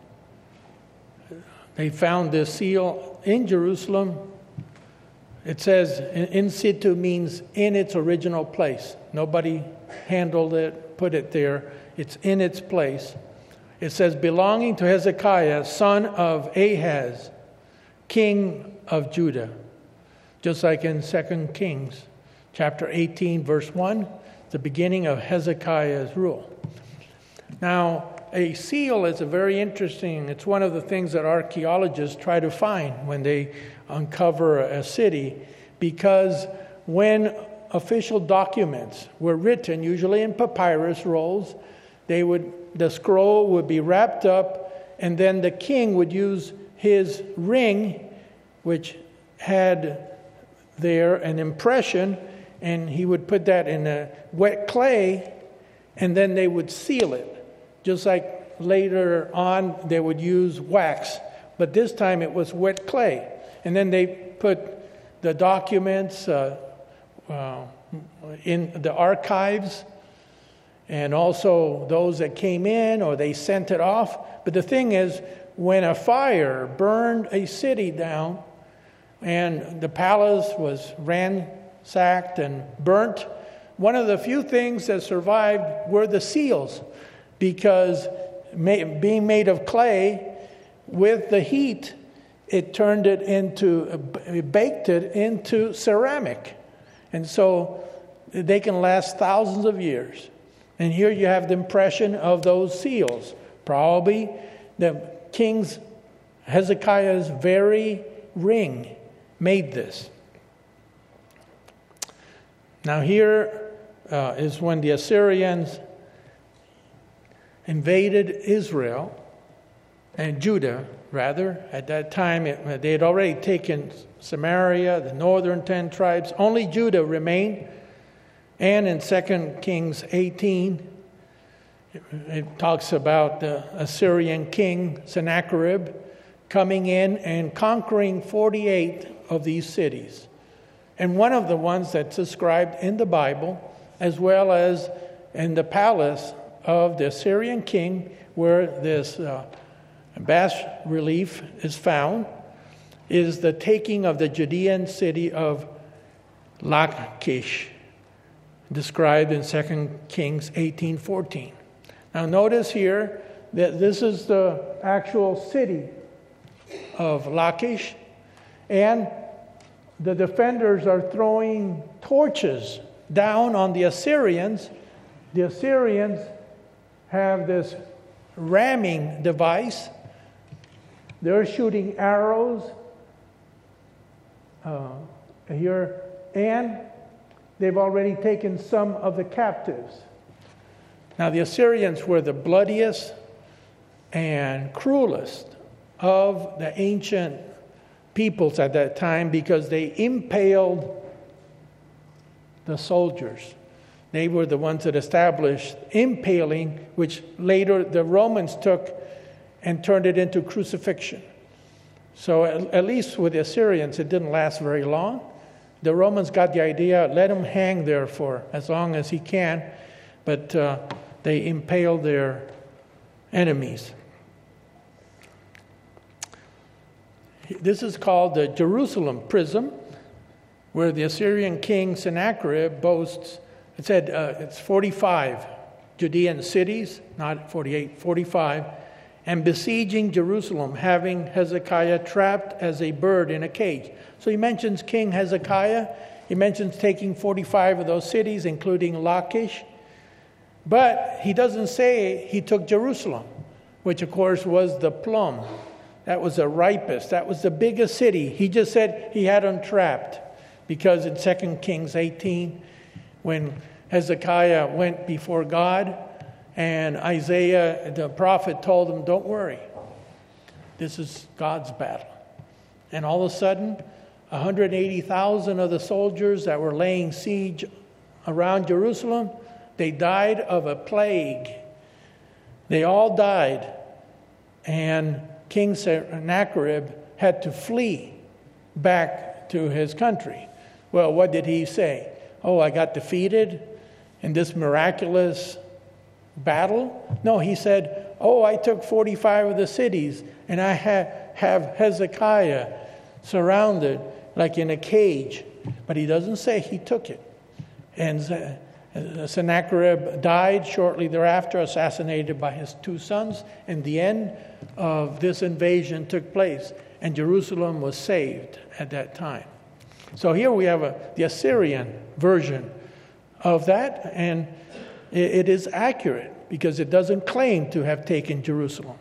They found this seal in Jerusalem. It says in situ means in its original place. Nobody handled it, put it there. It's in its place. It says belonging to Hezekiah, son of Ahaz, king of Judah. Just like in Second Kings chapter eighteen, verse one, the beginning of Hezekiah's rule. Now, a seal is a very interesting, it's one of the things that archaeologists try to find when they uncover a city, because when official documents were written, usually in papyrus rolls, they would the scroll would be wrapped up, and then the king would use his ring, which had there an impression, and he would put that in a wet clay, and then they would seal it, just like later on they would use wax, but this time it was wet clay. And then they put the documents uh, uh, in the archives, and also those that came in, or they sent it off. But the thing is, when a fire burned a city down and the palace was ransacked and burnt, one of the few things that survived were the seals, because being made of clay, with the heat, it turned it into, it baked it into ceramic. And so they can last thousands of years. And here you have the impression of those seals. Probably the king's Hezekiah's very ring made this. Now here uh, is when the Assyrians invaded Israel and Judah, rather. At that time, it, they had already taken Samaria, the northern ten tribes. Only Judah remained. And in Second Kings eighteen, it, it talks about the Assyrian king Sennacherib coming in and conquering forty-eight of these cities. And one of the ones that's described in the Bible, as well as in the palace of the Assyrian king, where this uh, bas relief is found, is the taking of the Judean city of Lachish, described in Second Kings eighteen fourteen. Now notice here that this is the actual city of Lachish, and the defenders are throwing torches down on the Assyrians. The Assyrians have this ramming device. They're shooting arrows uh, here, and they've already taken some of the captives. Now, the Assyrians were the bloodiest and cruelest of the ancient peoples at that time, because they impaled the soldiers. They were the ones that established impaling, which later the Romans took and turned it into crucifixion. So at, at least with the Assyrians, it didn't last very long. The Romans got the idea, let him hang there for as long as he can, but uh, they impaled their enemies. This is called the Jerusalem Prism, where the Assyrian king Sennacherib boasts, it said uh, it's forty-five Judean cities, not forty-eight, forty-five, and besieging Jerusalem, having Hezekiah trapped as a bird in a cage. So he mentions King Hezekiah. He mentions taking forty-five of those cities, including Lachish. But he doesn't say he took Jerusalem, which of course was the plum. That was the ripest. That was the biggest city. He just said he had them trapped, because in Second Kings eighteen, when Hezekiah went before God, and Isaiah, the prophet, told him, don't worry, this is God's battle. And all of a sudden, one hundred eighty thousand of the soldiers that were laying siege around Jerusalem, they died of a plague. They all died. And King Sennacherib had to flee back to his country. Well, what did he say? Oh, I got defeated in this miraculous battle? No, he said, oh, I took forty-five of the cities, and I ha- have Hezekiah surrounded like in a cage. But he doesn't say he took it. And Sennacherib died shortly thereafter, assassinated by his two sons, and the end of this invasion took place, and Jerusalem was saved at that time. So here we have a, the Assyrian version of that, and it, it is accurate because it doesn't claim to have taken Jerusalem.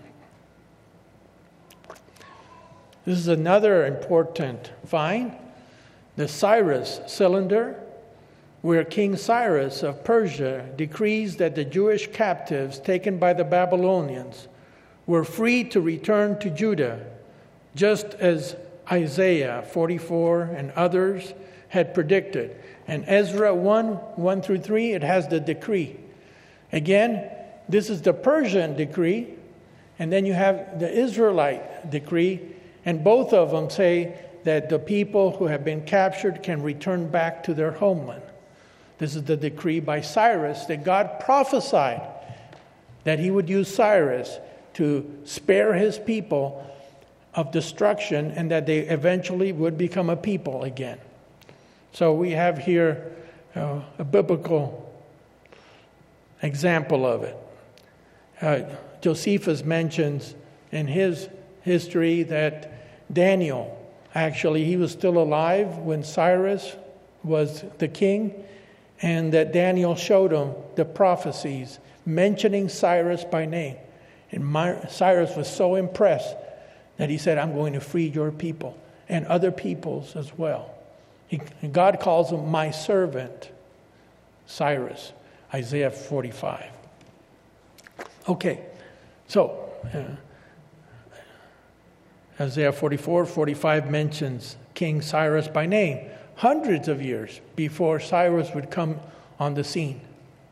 This is another important find. The Cyrus cylinder where King Cyrus of Persia decrees that the Jewish captives taken by the Babylonians were free to return to Judah, just as Isaiah forty-four and others had predicted. And Ezra one, one through three, it has the decree. Again, this is the Persian decree, and then you have the Israelite decree, and both of them say that the people who have been captured can return back to their homeland. This is the decree by Cyrus that God prophesied that he would use Cyrus to spare his people of destruction and that they eventually would become a people again. So we have here uh, a biblical example of it. Uh, Josephus mentions in his history that Daniel, actually he was still alive when Cyrus was the king, and that Daniel showed him the prophecies mentioning Cyrus by name. And my, Cyrus was so impressed that he said, I'm going to free your people and other peoples as well. He, God calls him my servant, Cyrus, Isaiah forty-five. Okay, so uh, Isaiah forty-four, forty-five mentions King Cyrus by name, hundreds of years before Cyrus would come on the scene.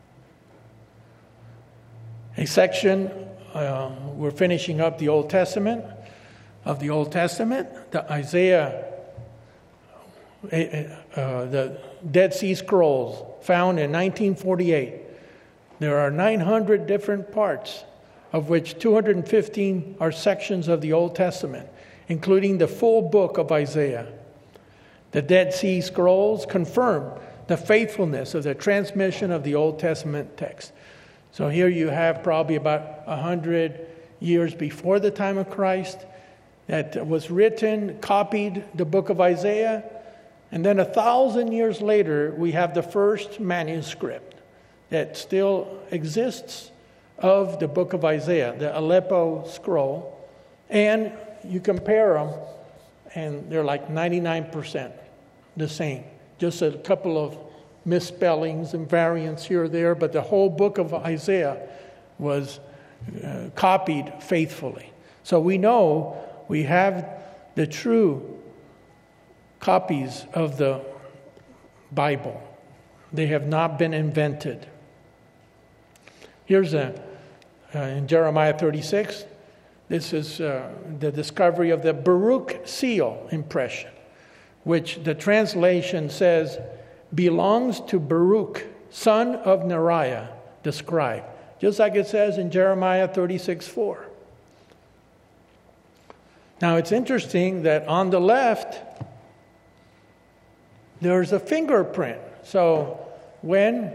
A section, uh, we're finishing up the Old Testament, of the Old Testament, the Isaiah, uh, uh, the Dead Sea Scrolls found in nineteen forty-eight. There are nine hundred different parts, of which two hundred fifteen are sections of the Old Testament, including the full book of Isaiah. The Dead Sea Scrolls confirm the faithfulness of the transmission of the Old Testament text. So here you have probably about one hundred years before the time of Christ that was written, copied the book of Isaiah, and then a thousand years later we have the first manuscript that still exists of the book of Isaiah, the Aleppo scroll, and you compare them and they're like ninety-nine percent the same. Just a couple of misspellings and variants here or there, but the whole book of Isaiah was uh, copied faithfully. So we know we have the true copies of the Bible. They have not been invented. Here's a, uh, in Jeremiah thirty-six, this is uh, the discovery of the Baruch seal impression, which the translation says belongs to Baruch, son of Neriah, the scribe, just like it says in Jeremiah thirty-six four. Now it's interesting that on the left, there's a fingerprint. So when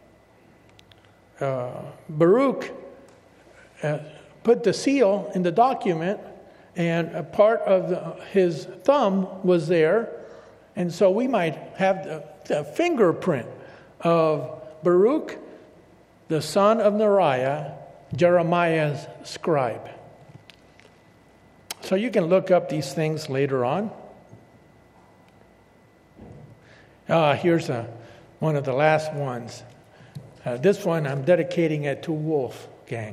uh, Baruch uh, put the seal in the document, and a part of the, his thumb was there, and so we might have the, the fingerprint of Baruch, the son of Neriah, Jeremiah's scribe. So you can look up these things later on. Uh, here's a, one of the last ones. Uh, this one, I'm dedicating it to Wolfgang.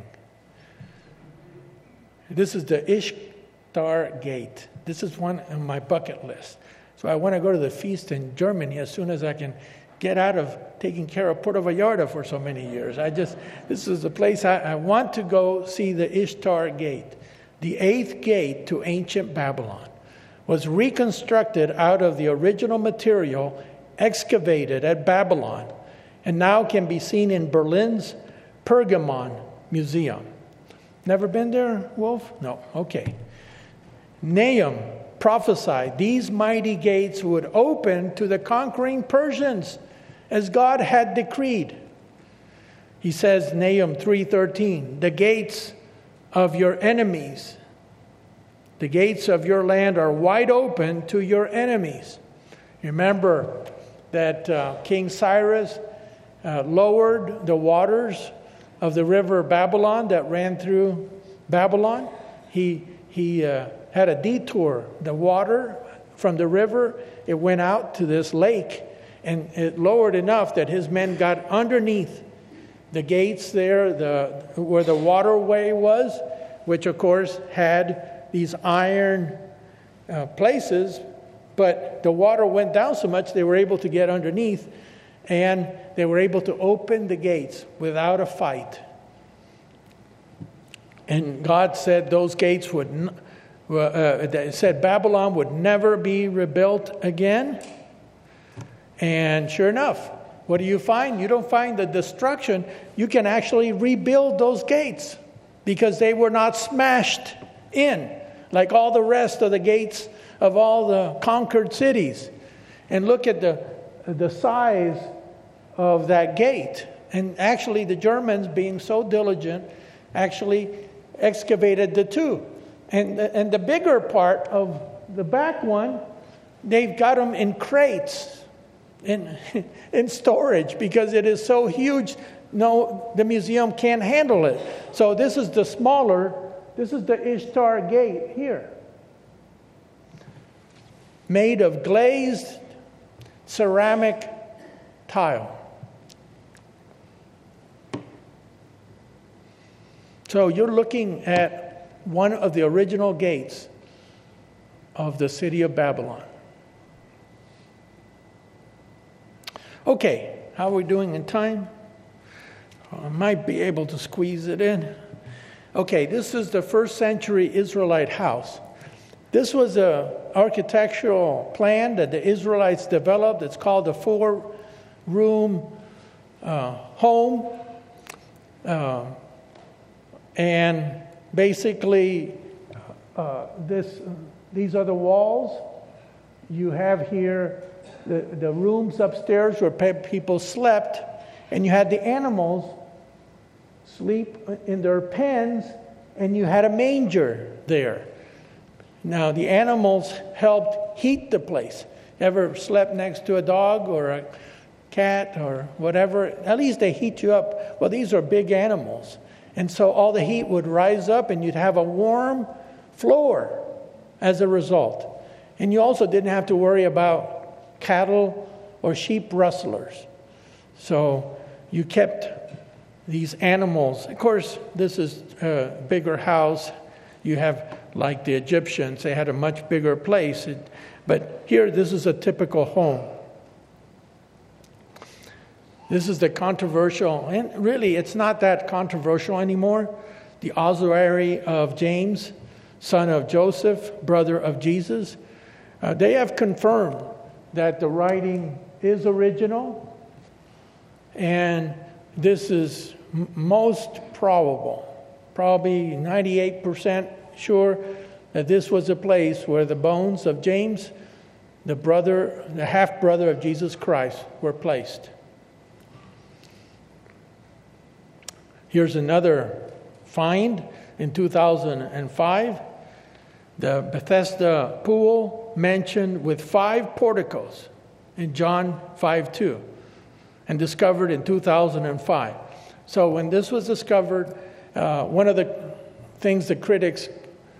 This is the Ishtar Gate. This is one on my bucket list. So I want to go to the feast in Germany as soon as I can get out of taking care of Puerto Vallarta for so many years. I just, this is a place I, I want to go see, the Ishtar Gate. The eighth gate to ancient Babylon was reconstructed out of the original material excavated at Babylon and now can be seen in Berlin's Pergamon Museum. Never been there, Wolf? No. Okay. Nahum prophesied these mighty gates would open to the conquering Persians as God had decreed. He says, Nahum three thirteen, the gates of your enemies, the gates of your land are wide open to your enemies. Remember that uh, King Cyrus uh, lowered the waters of the river Babylon that ran through Babylon. He he uh, had a detour. The water from the river, it went out to this lake, and it lowered enough that his men got underneath the gates there, the where the waterway was, which of course had these iron uh, places, but the water went down so much they were able to get underneath, and they were able to open the gates without a fight. And God said those gates would, uh, uh, said Babylon would never be rebuilt again. And sure enough, what do you find? You don't find the destruction. You can actually rebuild those gates because they were not smashed in like all the rest of the gates of all the conquered cities. And look at the the size of that gate. And actually the Germans, being so diligent, actually excavated the two. And the, and the bigger part of the back one, they've got them in crates, in in storage, because it is so huge. No, the museum can't handle it. So this is the smaller, this is the Ishtar Gate here. Made of glazed ceramic tile. So you're looking at one of the original gates of the city of Babylon. Okay, how are we doing in time? I might be able to squeeze it in. Okay, this is the first century Israelite house. This was an architectural plan that the Israelites developed. It's called a four-room uh, home. Uh, and basically, uh, this these are the walls. You have here the, the rooms upstairs where pe- people slept. And you had the animals sleep in their pens, and you had a manger there. Now, the animals helped heat the place. Ever slept next to a dog or a cat or whatever? At least they heat you up. Well, these are big animals. And so all the heat would rise up, and you'd have a warm floor as a result. And you also didn't have to worry about cattle or sheep rustlers. So you kept these animals. Of course, this is a bigger house. You have, like the Egyptians, they had a much bigger place. It, but here, this is a typical home. This is the controversial, and really it's not that controversial anymore, the ossuary of James, son of Joseph, brother of Jesus. Uh, they have confirmed that the writing is original. And this is m- most probable, probably ninety-eight percent sure that this was a place where the bones of James, the brother, the half-brother of Jesus Christ, were placed. Here's another find in two thousand five. The Bethesda pool mentioned with five porticos in John five two. And discovered in two thousand five. So when this was discovered, uh, one of the things the critics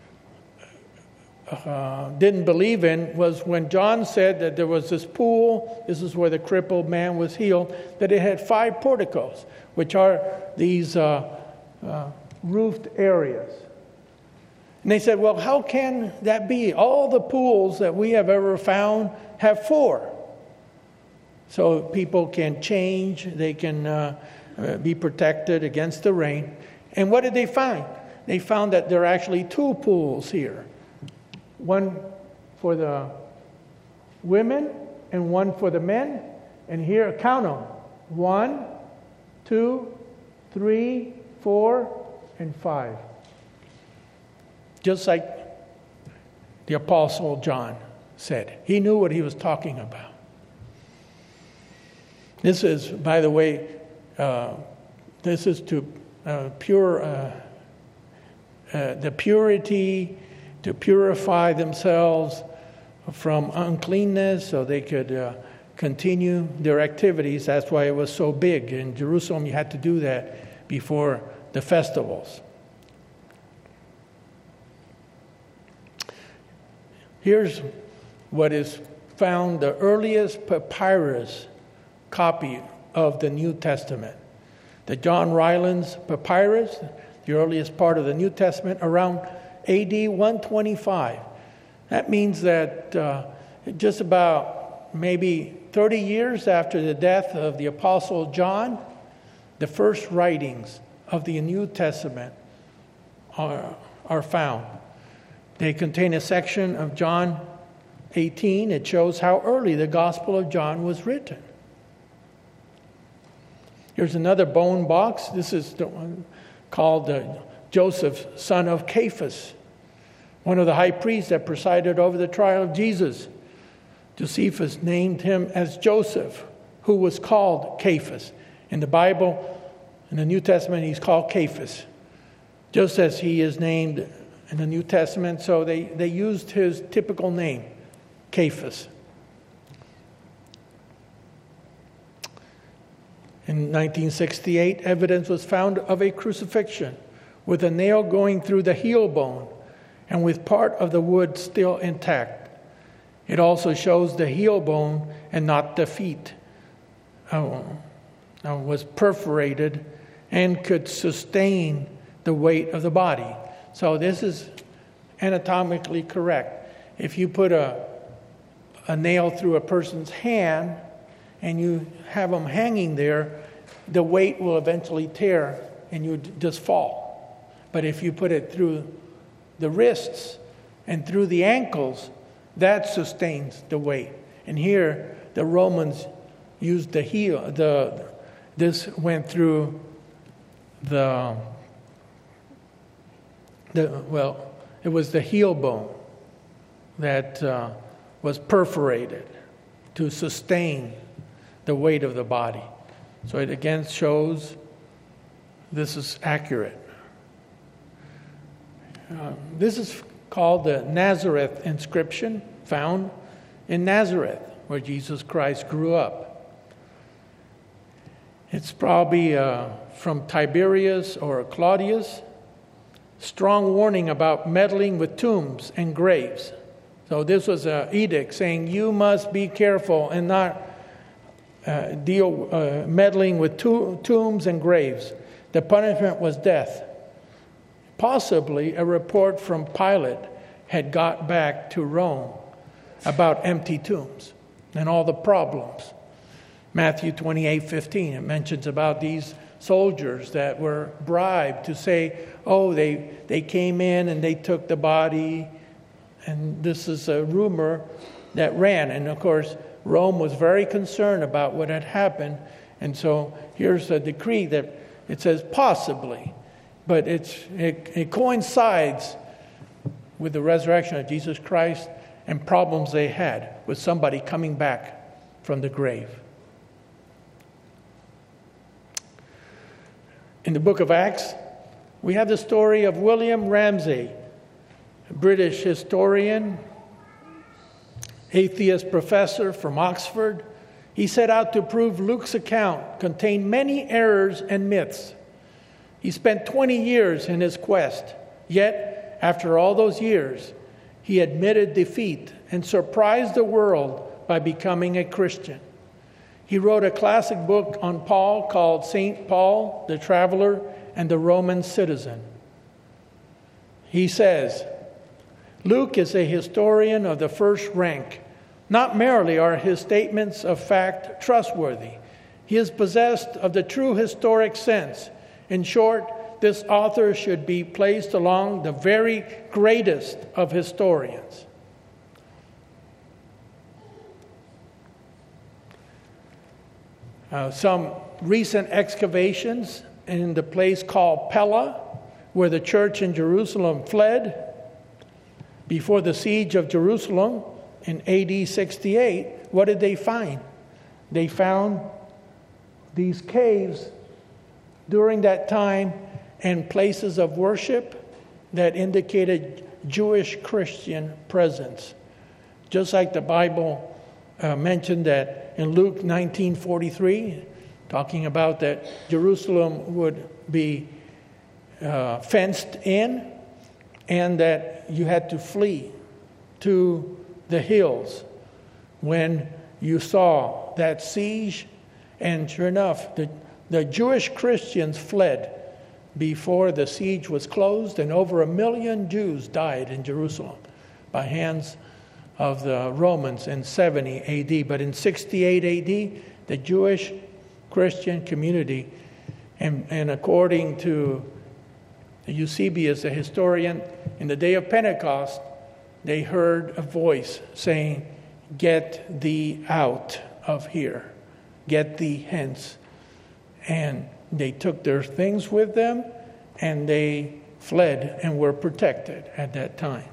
uh, didn't believe in was when John said that there was this pool, this is where the crippled man was healed, that it had five porticos, which are these uh, uh, roofed areas. And they said, well, how can that be? All the pools that we have ever found have four. So people can change, they can uh, uh, be protected against the rain. And what did they find? They found that there are actually two pools here. One for the women and one for the men. And here, count them. One, two, three, four, and five. Just like the Apostle John said. He knew what he was talking about. This is, by the way, uh, this is to uh, pure uh, uh, the purity, to purify themselves from uncleanness, so they could uh, continue their activities. That's why it was so big in Jerusalem. You had to do that before the festivals. Here's what is found: the earliest papyrus copy of the New Testament. The John Rylands Papyrus, the earliest part of the New Testament, around A D one twenty-five. That means that uh, just about maybe thirty years after the death of the Apostle John, the first writings of the New Testament are, are found. They contain a section of John eighteen. It shows how early the Gospel of John was written. Here's another bone box. This is the one called uh, Joseph, son of Caiaphas, one of the high priests that presided over the trial of Jesus. Josephus named him as Joseph, who was called Caiaphas. In the Bible, in the New Testament, he's called Caiaphas, just as he is named in the New Testament. So they, they used his typical name, Caiaphas. In nineteen sixty-eight, evidence was found of a crucifixion with a nail going through the heel bone and with part of the wood still intact. It also shows the heel bone and not the feet uh, uh, was perforated and could sustain the weight of the body. So this is anatomically correct. If you put a, a nail through a person's hand and you have them hanging there, the weight will eventually tear and you just fall. But if you put it through the wrists and through the ankles, that sustains the weight. And here, the Romans used the heel. The this went through the the well, it was the heel bone that uh, was perforated to sustain the weight of the body. So it again shows this is accurate. Uh, this is called the Nazareth inscription, found in Nazareth, where Jesus Christ grew up. It's probably uh, from Tiberius or Claudius. Strong warning about meddling with tombs and graves. So this was an edict saying you must be careful and not uh, deal uh, meddling with to- tombs and graves. The punishment was death. Possibly a report from Pilate had got back to Rome about empty tombs and all the problems. Matthew twenty-eight fifteen, it mentions about these soldiers that were bribed to say, oh, they, they came in and they took the body. And this is a rumor that ran. And of course, Rome was very concerned about what had happened. And so here's a decree that it says possibly, but it's it, it coincides with the resurrection of Jesus Christ and problems they had with somebody coming back from the grave. In the book of Acts, we have the story of William Ramsay, a British historian, atheist professor from Oxford. He set out to prove Luke's account contained many errors and myths. He spent twenty years in his quest, yet after all those years, he admitted defeat and surprised the world by becoming a Christian. He wrote a classic book on Paul called Saint Paul, the Traveler and the Roman Citizen. He says, Luke is a historian of the first rank. Not merely are his statements of fact trustworthy, he is possessed of the true historic sense. In short, this author should be placed along the very greatest of historians. Uh, some recent excavations in the place called Pella, where the church in Jerusalem fled before the siege of Jerusalem in A D sixty-eight, what did they find? They found these caves during that time and places of worship that indicated Jewish Christian presence. Just like the Bible uh, mentioned that in Luke nineteen forty-three, talking about that Jerusalem would be uh, fenced in and that you had to flee to the hills when you saw that siege And sure enough, the, the Jewish Christians fled before the siege was closed, and over a million Jews died in Jerusalem by hands of the Romans in seventy A D. But in sixty-eight A D, the Jewish Christian community, and, and according to Eusebius, a historian, in the day of Pentecost, they heard a voice saying, "Get thee out of here. Get thee hence." And they took their things with them, and they fled and were protected at that time.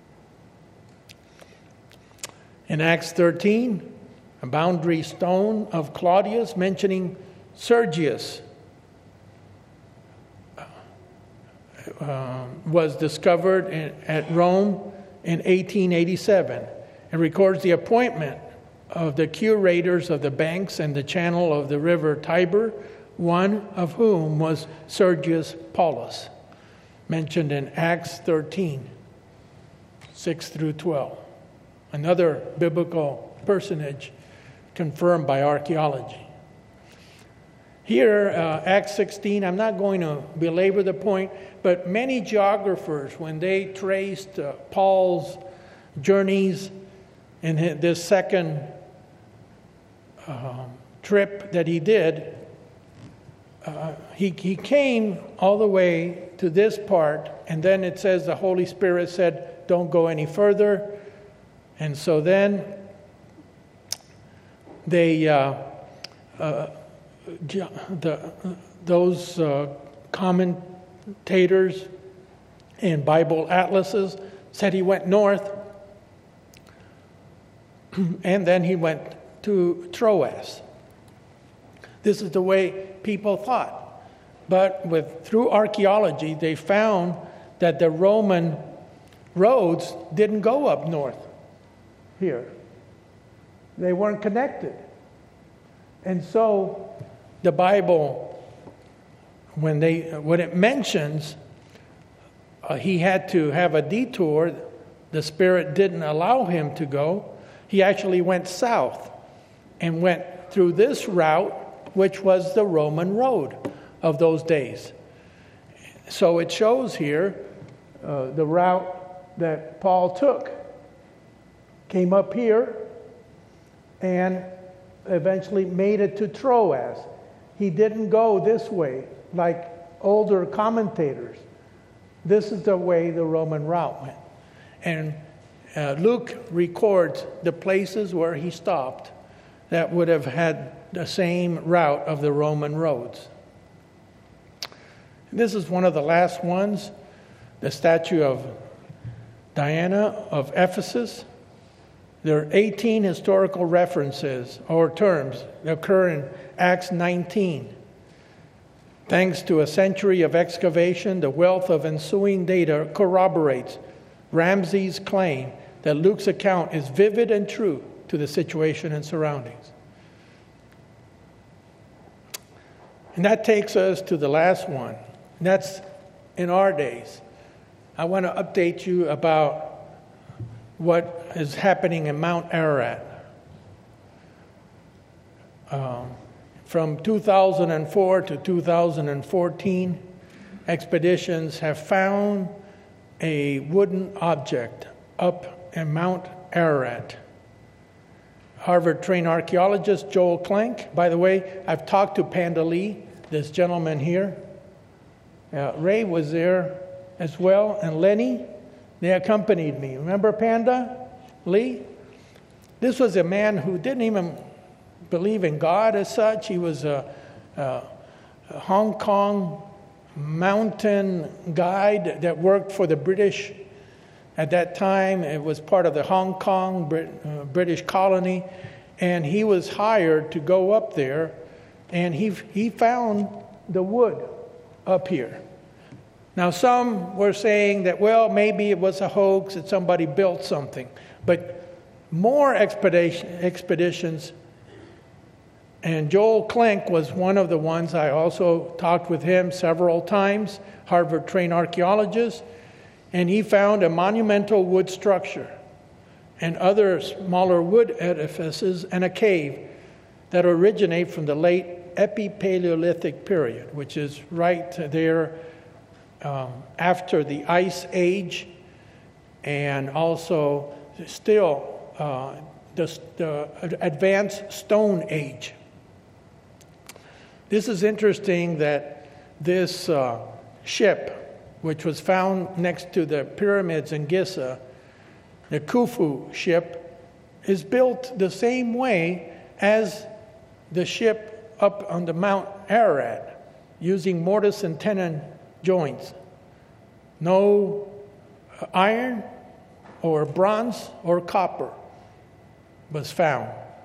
In Acts thirteen, a boundary stone of Claudius mentioning Sergius uh, was discovered in, at Rome in eighteen eighty-seven. It records the appointment of the curators of the banks and the channel of the river Tiber, one of whom was Sergius Paulus, mentioned in Acts thirteen, six through twelve. Another biblical personage confirmed by archaeology. Here, uh, Acts sixteen, I'm not going to belabor the point, but many geographers, when they traced uh, Paul's journeys in his, this second uh, trip that he did, uh, he, he came all the way to this part, and then it says the Holy Spirit said, "Don't go any further." And so then they, uh, uh, the, those uh, commentators and Bible atlases said he went north, and then he went to Troas. This is the way people thought. But with through archaeology, they found that the Roman roads didn't go up north here. They weren't connected. And so the Bible, when they when it mentions uh, he had to have a detour, the Spirit didn't allow him to go. He actually went south and went through this route, which was the Roman road of those days. So it shows here uh, the route that Paul took. Came up here and eventually made it to Troas. He didn't go this way like older commentators. This is the way the Roman route went. And uh, Luke records the places where he stopped that would have had the same route of the Roman roads. This is one of the last ones, the statue of Diana of Ephesus. There are eighteen historical references or terms that occur in Acts nineteen. Thanks to a century of excavation, the wealth of ensuing data corroborates Ramsey's claim that Luke's account is vivid and true to the situation and surroundings. And that takes us to the last one. And that's in our days. I want to update you about what is happening in Mount Ararat. Um, from two thousand four to two thousand fourteen, expeditions have found a wooden object up in Mount Ararat. Harvard-trained archaeologist Joel Klenk, by the way, I've talked to Panda Lee, this gentleman here. Uh, Ray was there as well, and Lenny. They accompanied me. Remember Panda Lee? This was a man who didn't even believe in God as such. He was a, a, a Hong Kong mountain guide that worked for the British. At that time, it was part of the Hong Kong Brit, uh, British colony. And he was hired to go up there, and he he found the wood up here. Now, some were saying that, well, maybe it was a hoax, that somebody built something. But more expedition, expeditions, and Joel Klenk was one of the ones. I also talked with him several times, Harvard-trained archaeologist, and he found a monumental wood structure and other smaller wood edifices and a cave that originate from the late Epipaleolithic period, which is right there um, after the Ice Age, and also still uh, the, the advanced Stone Age. This is interesting that this uh, ship, which was found next to the pyramids in Giza, the Khufu ship, is built the same way as the ship up on the Mount Ararat, using mortise and tenon joints. No iron or bronze or copper was found.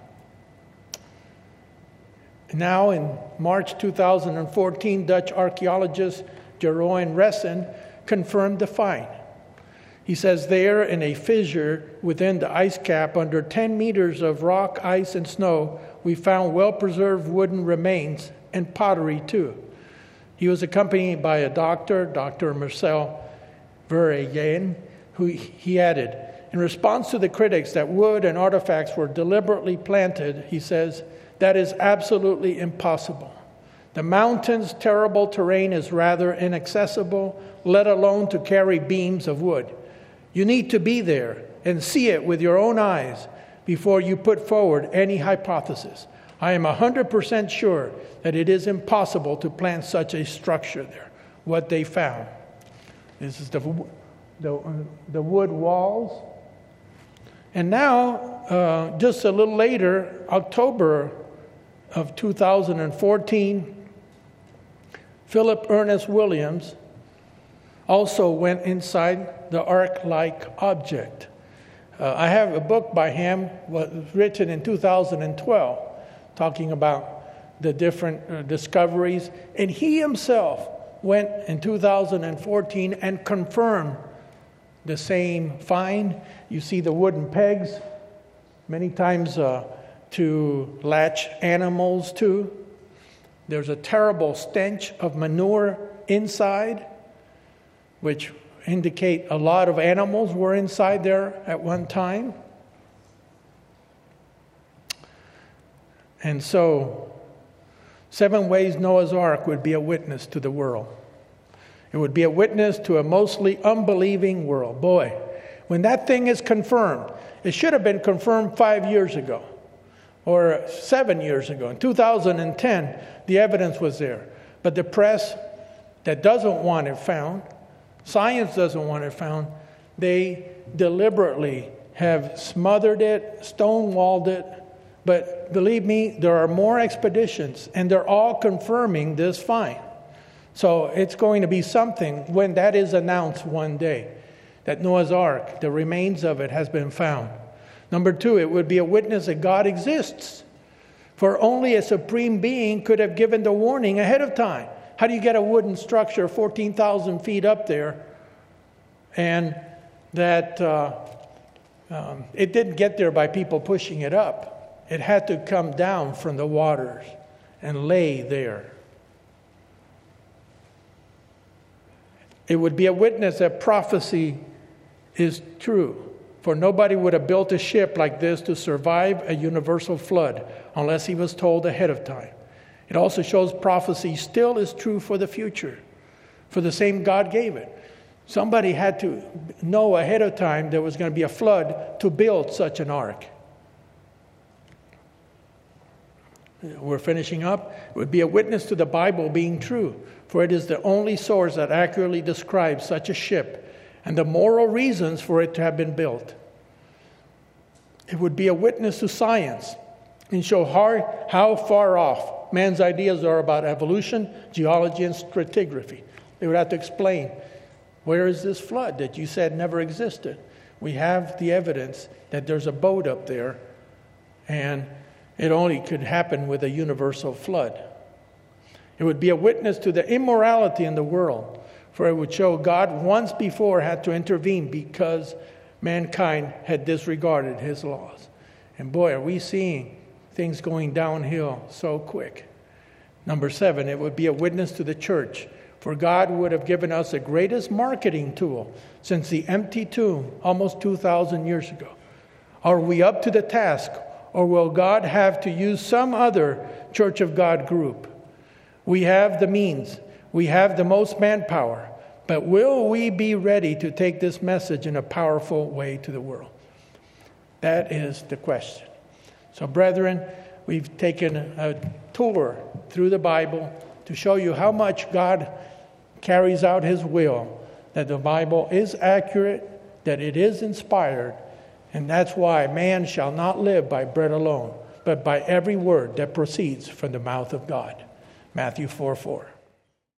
Now, in March two thousand fourteen, Dutch archaeologist Jeroen Ressen confirmed the find. He says there, in a fissure within the ice cap under ten meters of rock, ice, and snow, we found well-preserved wooden remains and pottery too. He was accompanied by a doctor, Doctor Marcel Verheyen, who he added, in response to the critics that wood and artifacts were deliberately planted, he says, that is absolutely impossible. The mountain's terrible terrain is rather inaccessible, let alone to carry beams of wood. You need to be there and see it with your own eyes before you put forward any hypothesis. I am one hundred percent sure that it is impossible to plant such a structure there. What they found. This is the, the, the wood walls. And now, uh, just a little later, October of two thousand fourteen, Philip Ernest Williams also went inside the ark-like object. Uh, I have a book by him, was written in two thousand twelve, talking about the different uh, discoveries. And he himself went in two thousand fourteen and confirmed the same find. You see the wooden pegs, many times uh, to latch animals to. There's a terrible stench of manure inside, which indicate a lot of animals were inside there at one time. And so, seven ways Noah's Ark would be a witness to the world. It would be a witness to a mostly unbelieving world. Boy, when that thing is confirmed, it should have been confirmed five years ago or seven years ago. In two thousand ten, the evidence was there. But the press that doesn't want it found, science doesn't want it found, they deliberately have smothered it, stonewalled it. But believe me, there are more expeditions, and they're all confirming this find. So it's going to be something when that is announced one day, that Noah's Ark, the remains of it, has been found. Number two, it would be a witness that God exists. For only a supreme being could have given the warning ahead of time. How do you get a wooden structure fourteen thousand feet up there, and that uh, um, it didn't get there by people pushing it up? It had to come down from the waters and lay there. It would be a witness that prophecy is true. For nobody would have built a ship like this to survive a universal flood unless he was told ahead of time. It also shows prophecy still is true for the future, for the same God gave it. Somebody had to know ahead of time there was going to be a flood to build such an ark. We're finishing up. It would be a witness to the Bible being true, for it is the only source that accurately describes such a ship and the moral reasons for it to have been built. It would be a witness to science and show how, how far off man's ideas are about evolution, geology, and stratigraphy. They would have to explain, where is this flood that you said never existed? We have the evidence that there's a boat up there, and it only could happen with a universal flood. It would be a witness to the immorality in the world, for it would show God once before had to intervene because mankind had disregarded his laws. And boy, are we seeing things going downhill so quick. Number seven, it would be a witness to the church, for God would have given us the greatest marketing tool since the empty tomb almost two thousand years ago. Are we up to the task, Or will God have to use some other Church of God group? We have the means. We have the most manpower. But will we be ready to take this message in a powerful way to the world? That is the question. So, brethren, we've taken a tour through the Bible to show you how much God carries out His will, that the Bible is accurate, that it is inspired, and that's why man shall not live by bread alone, but by every word that proceeds from the mouth of God. Matthew four four.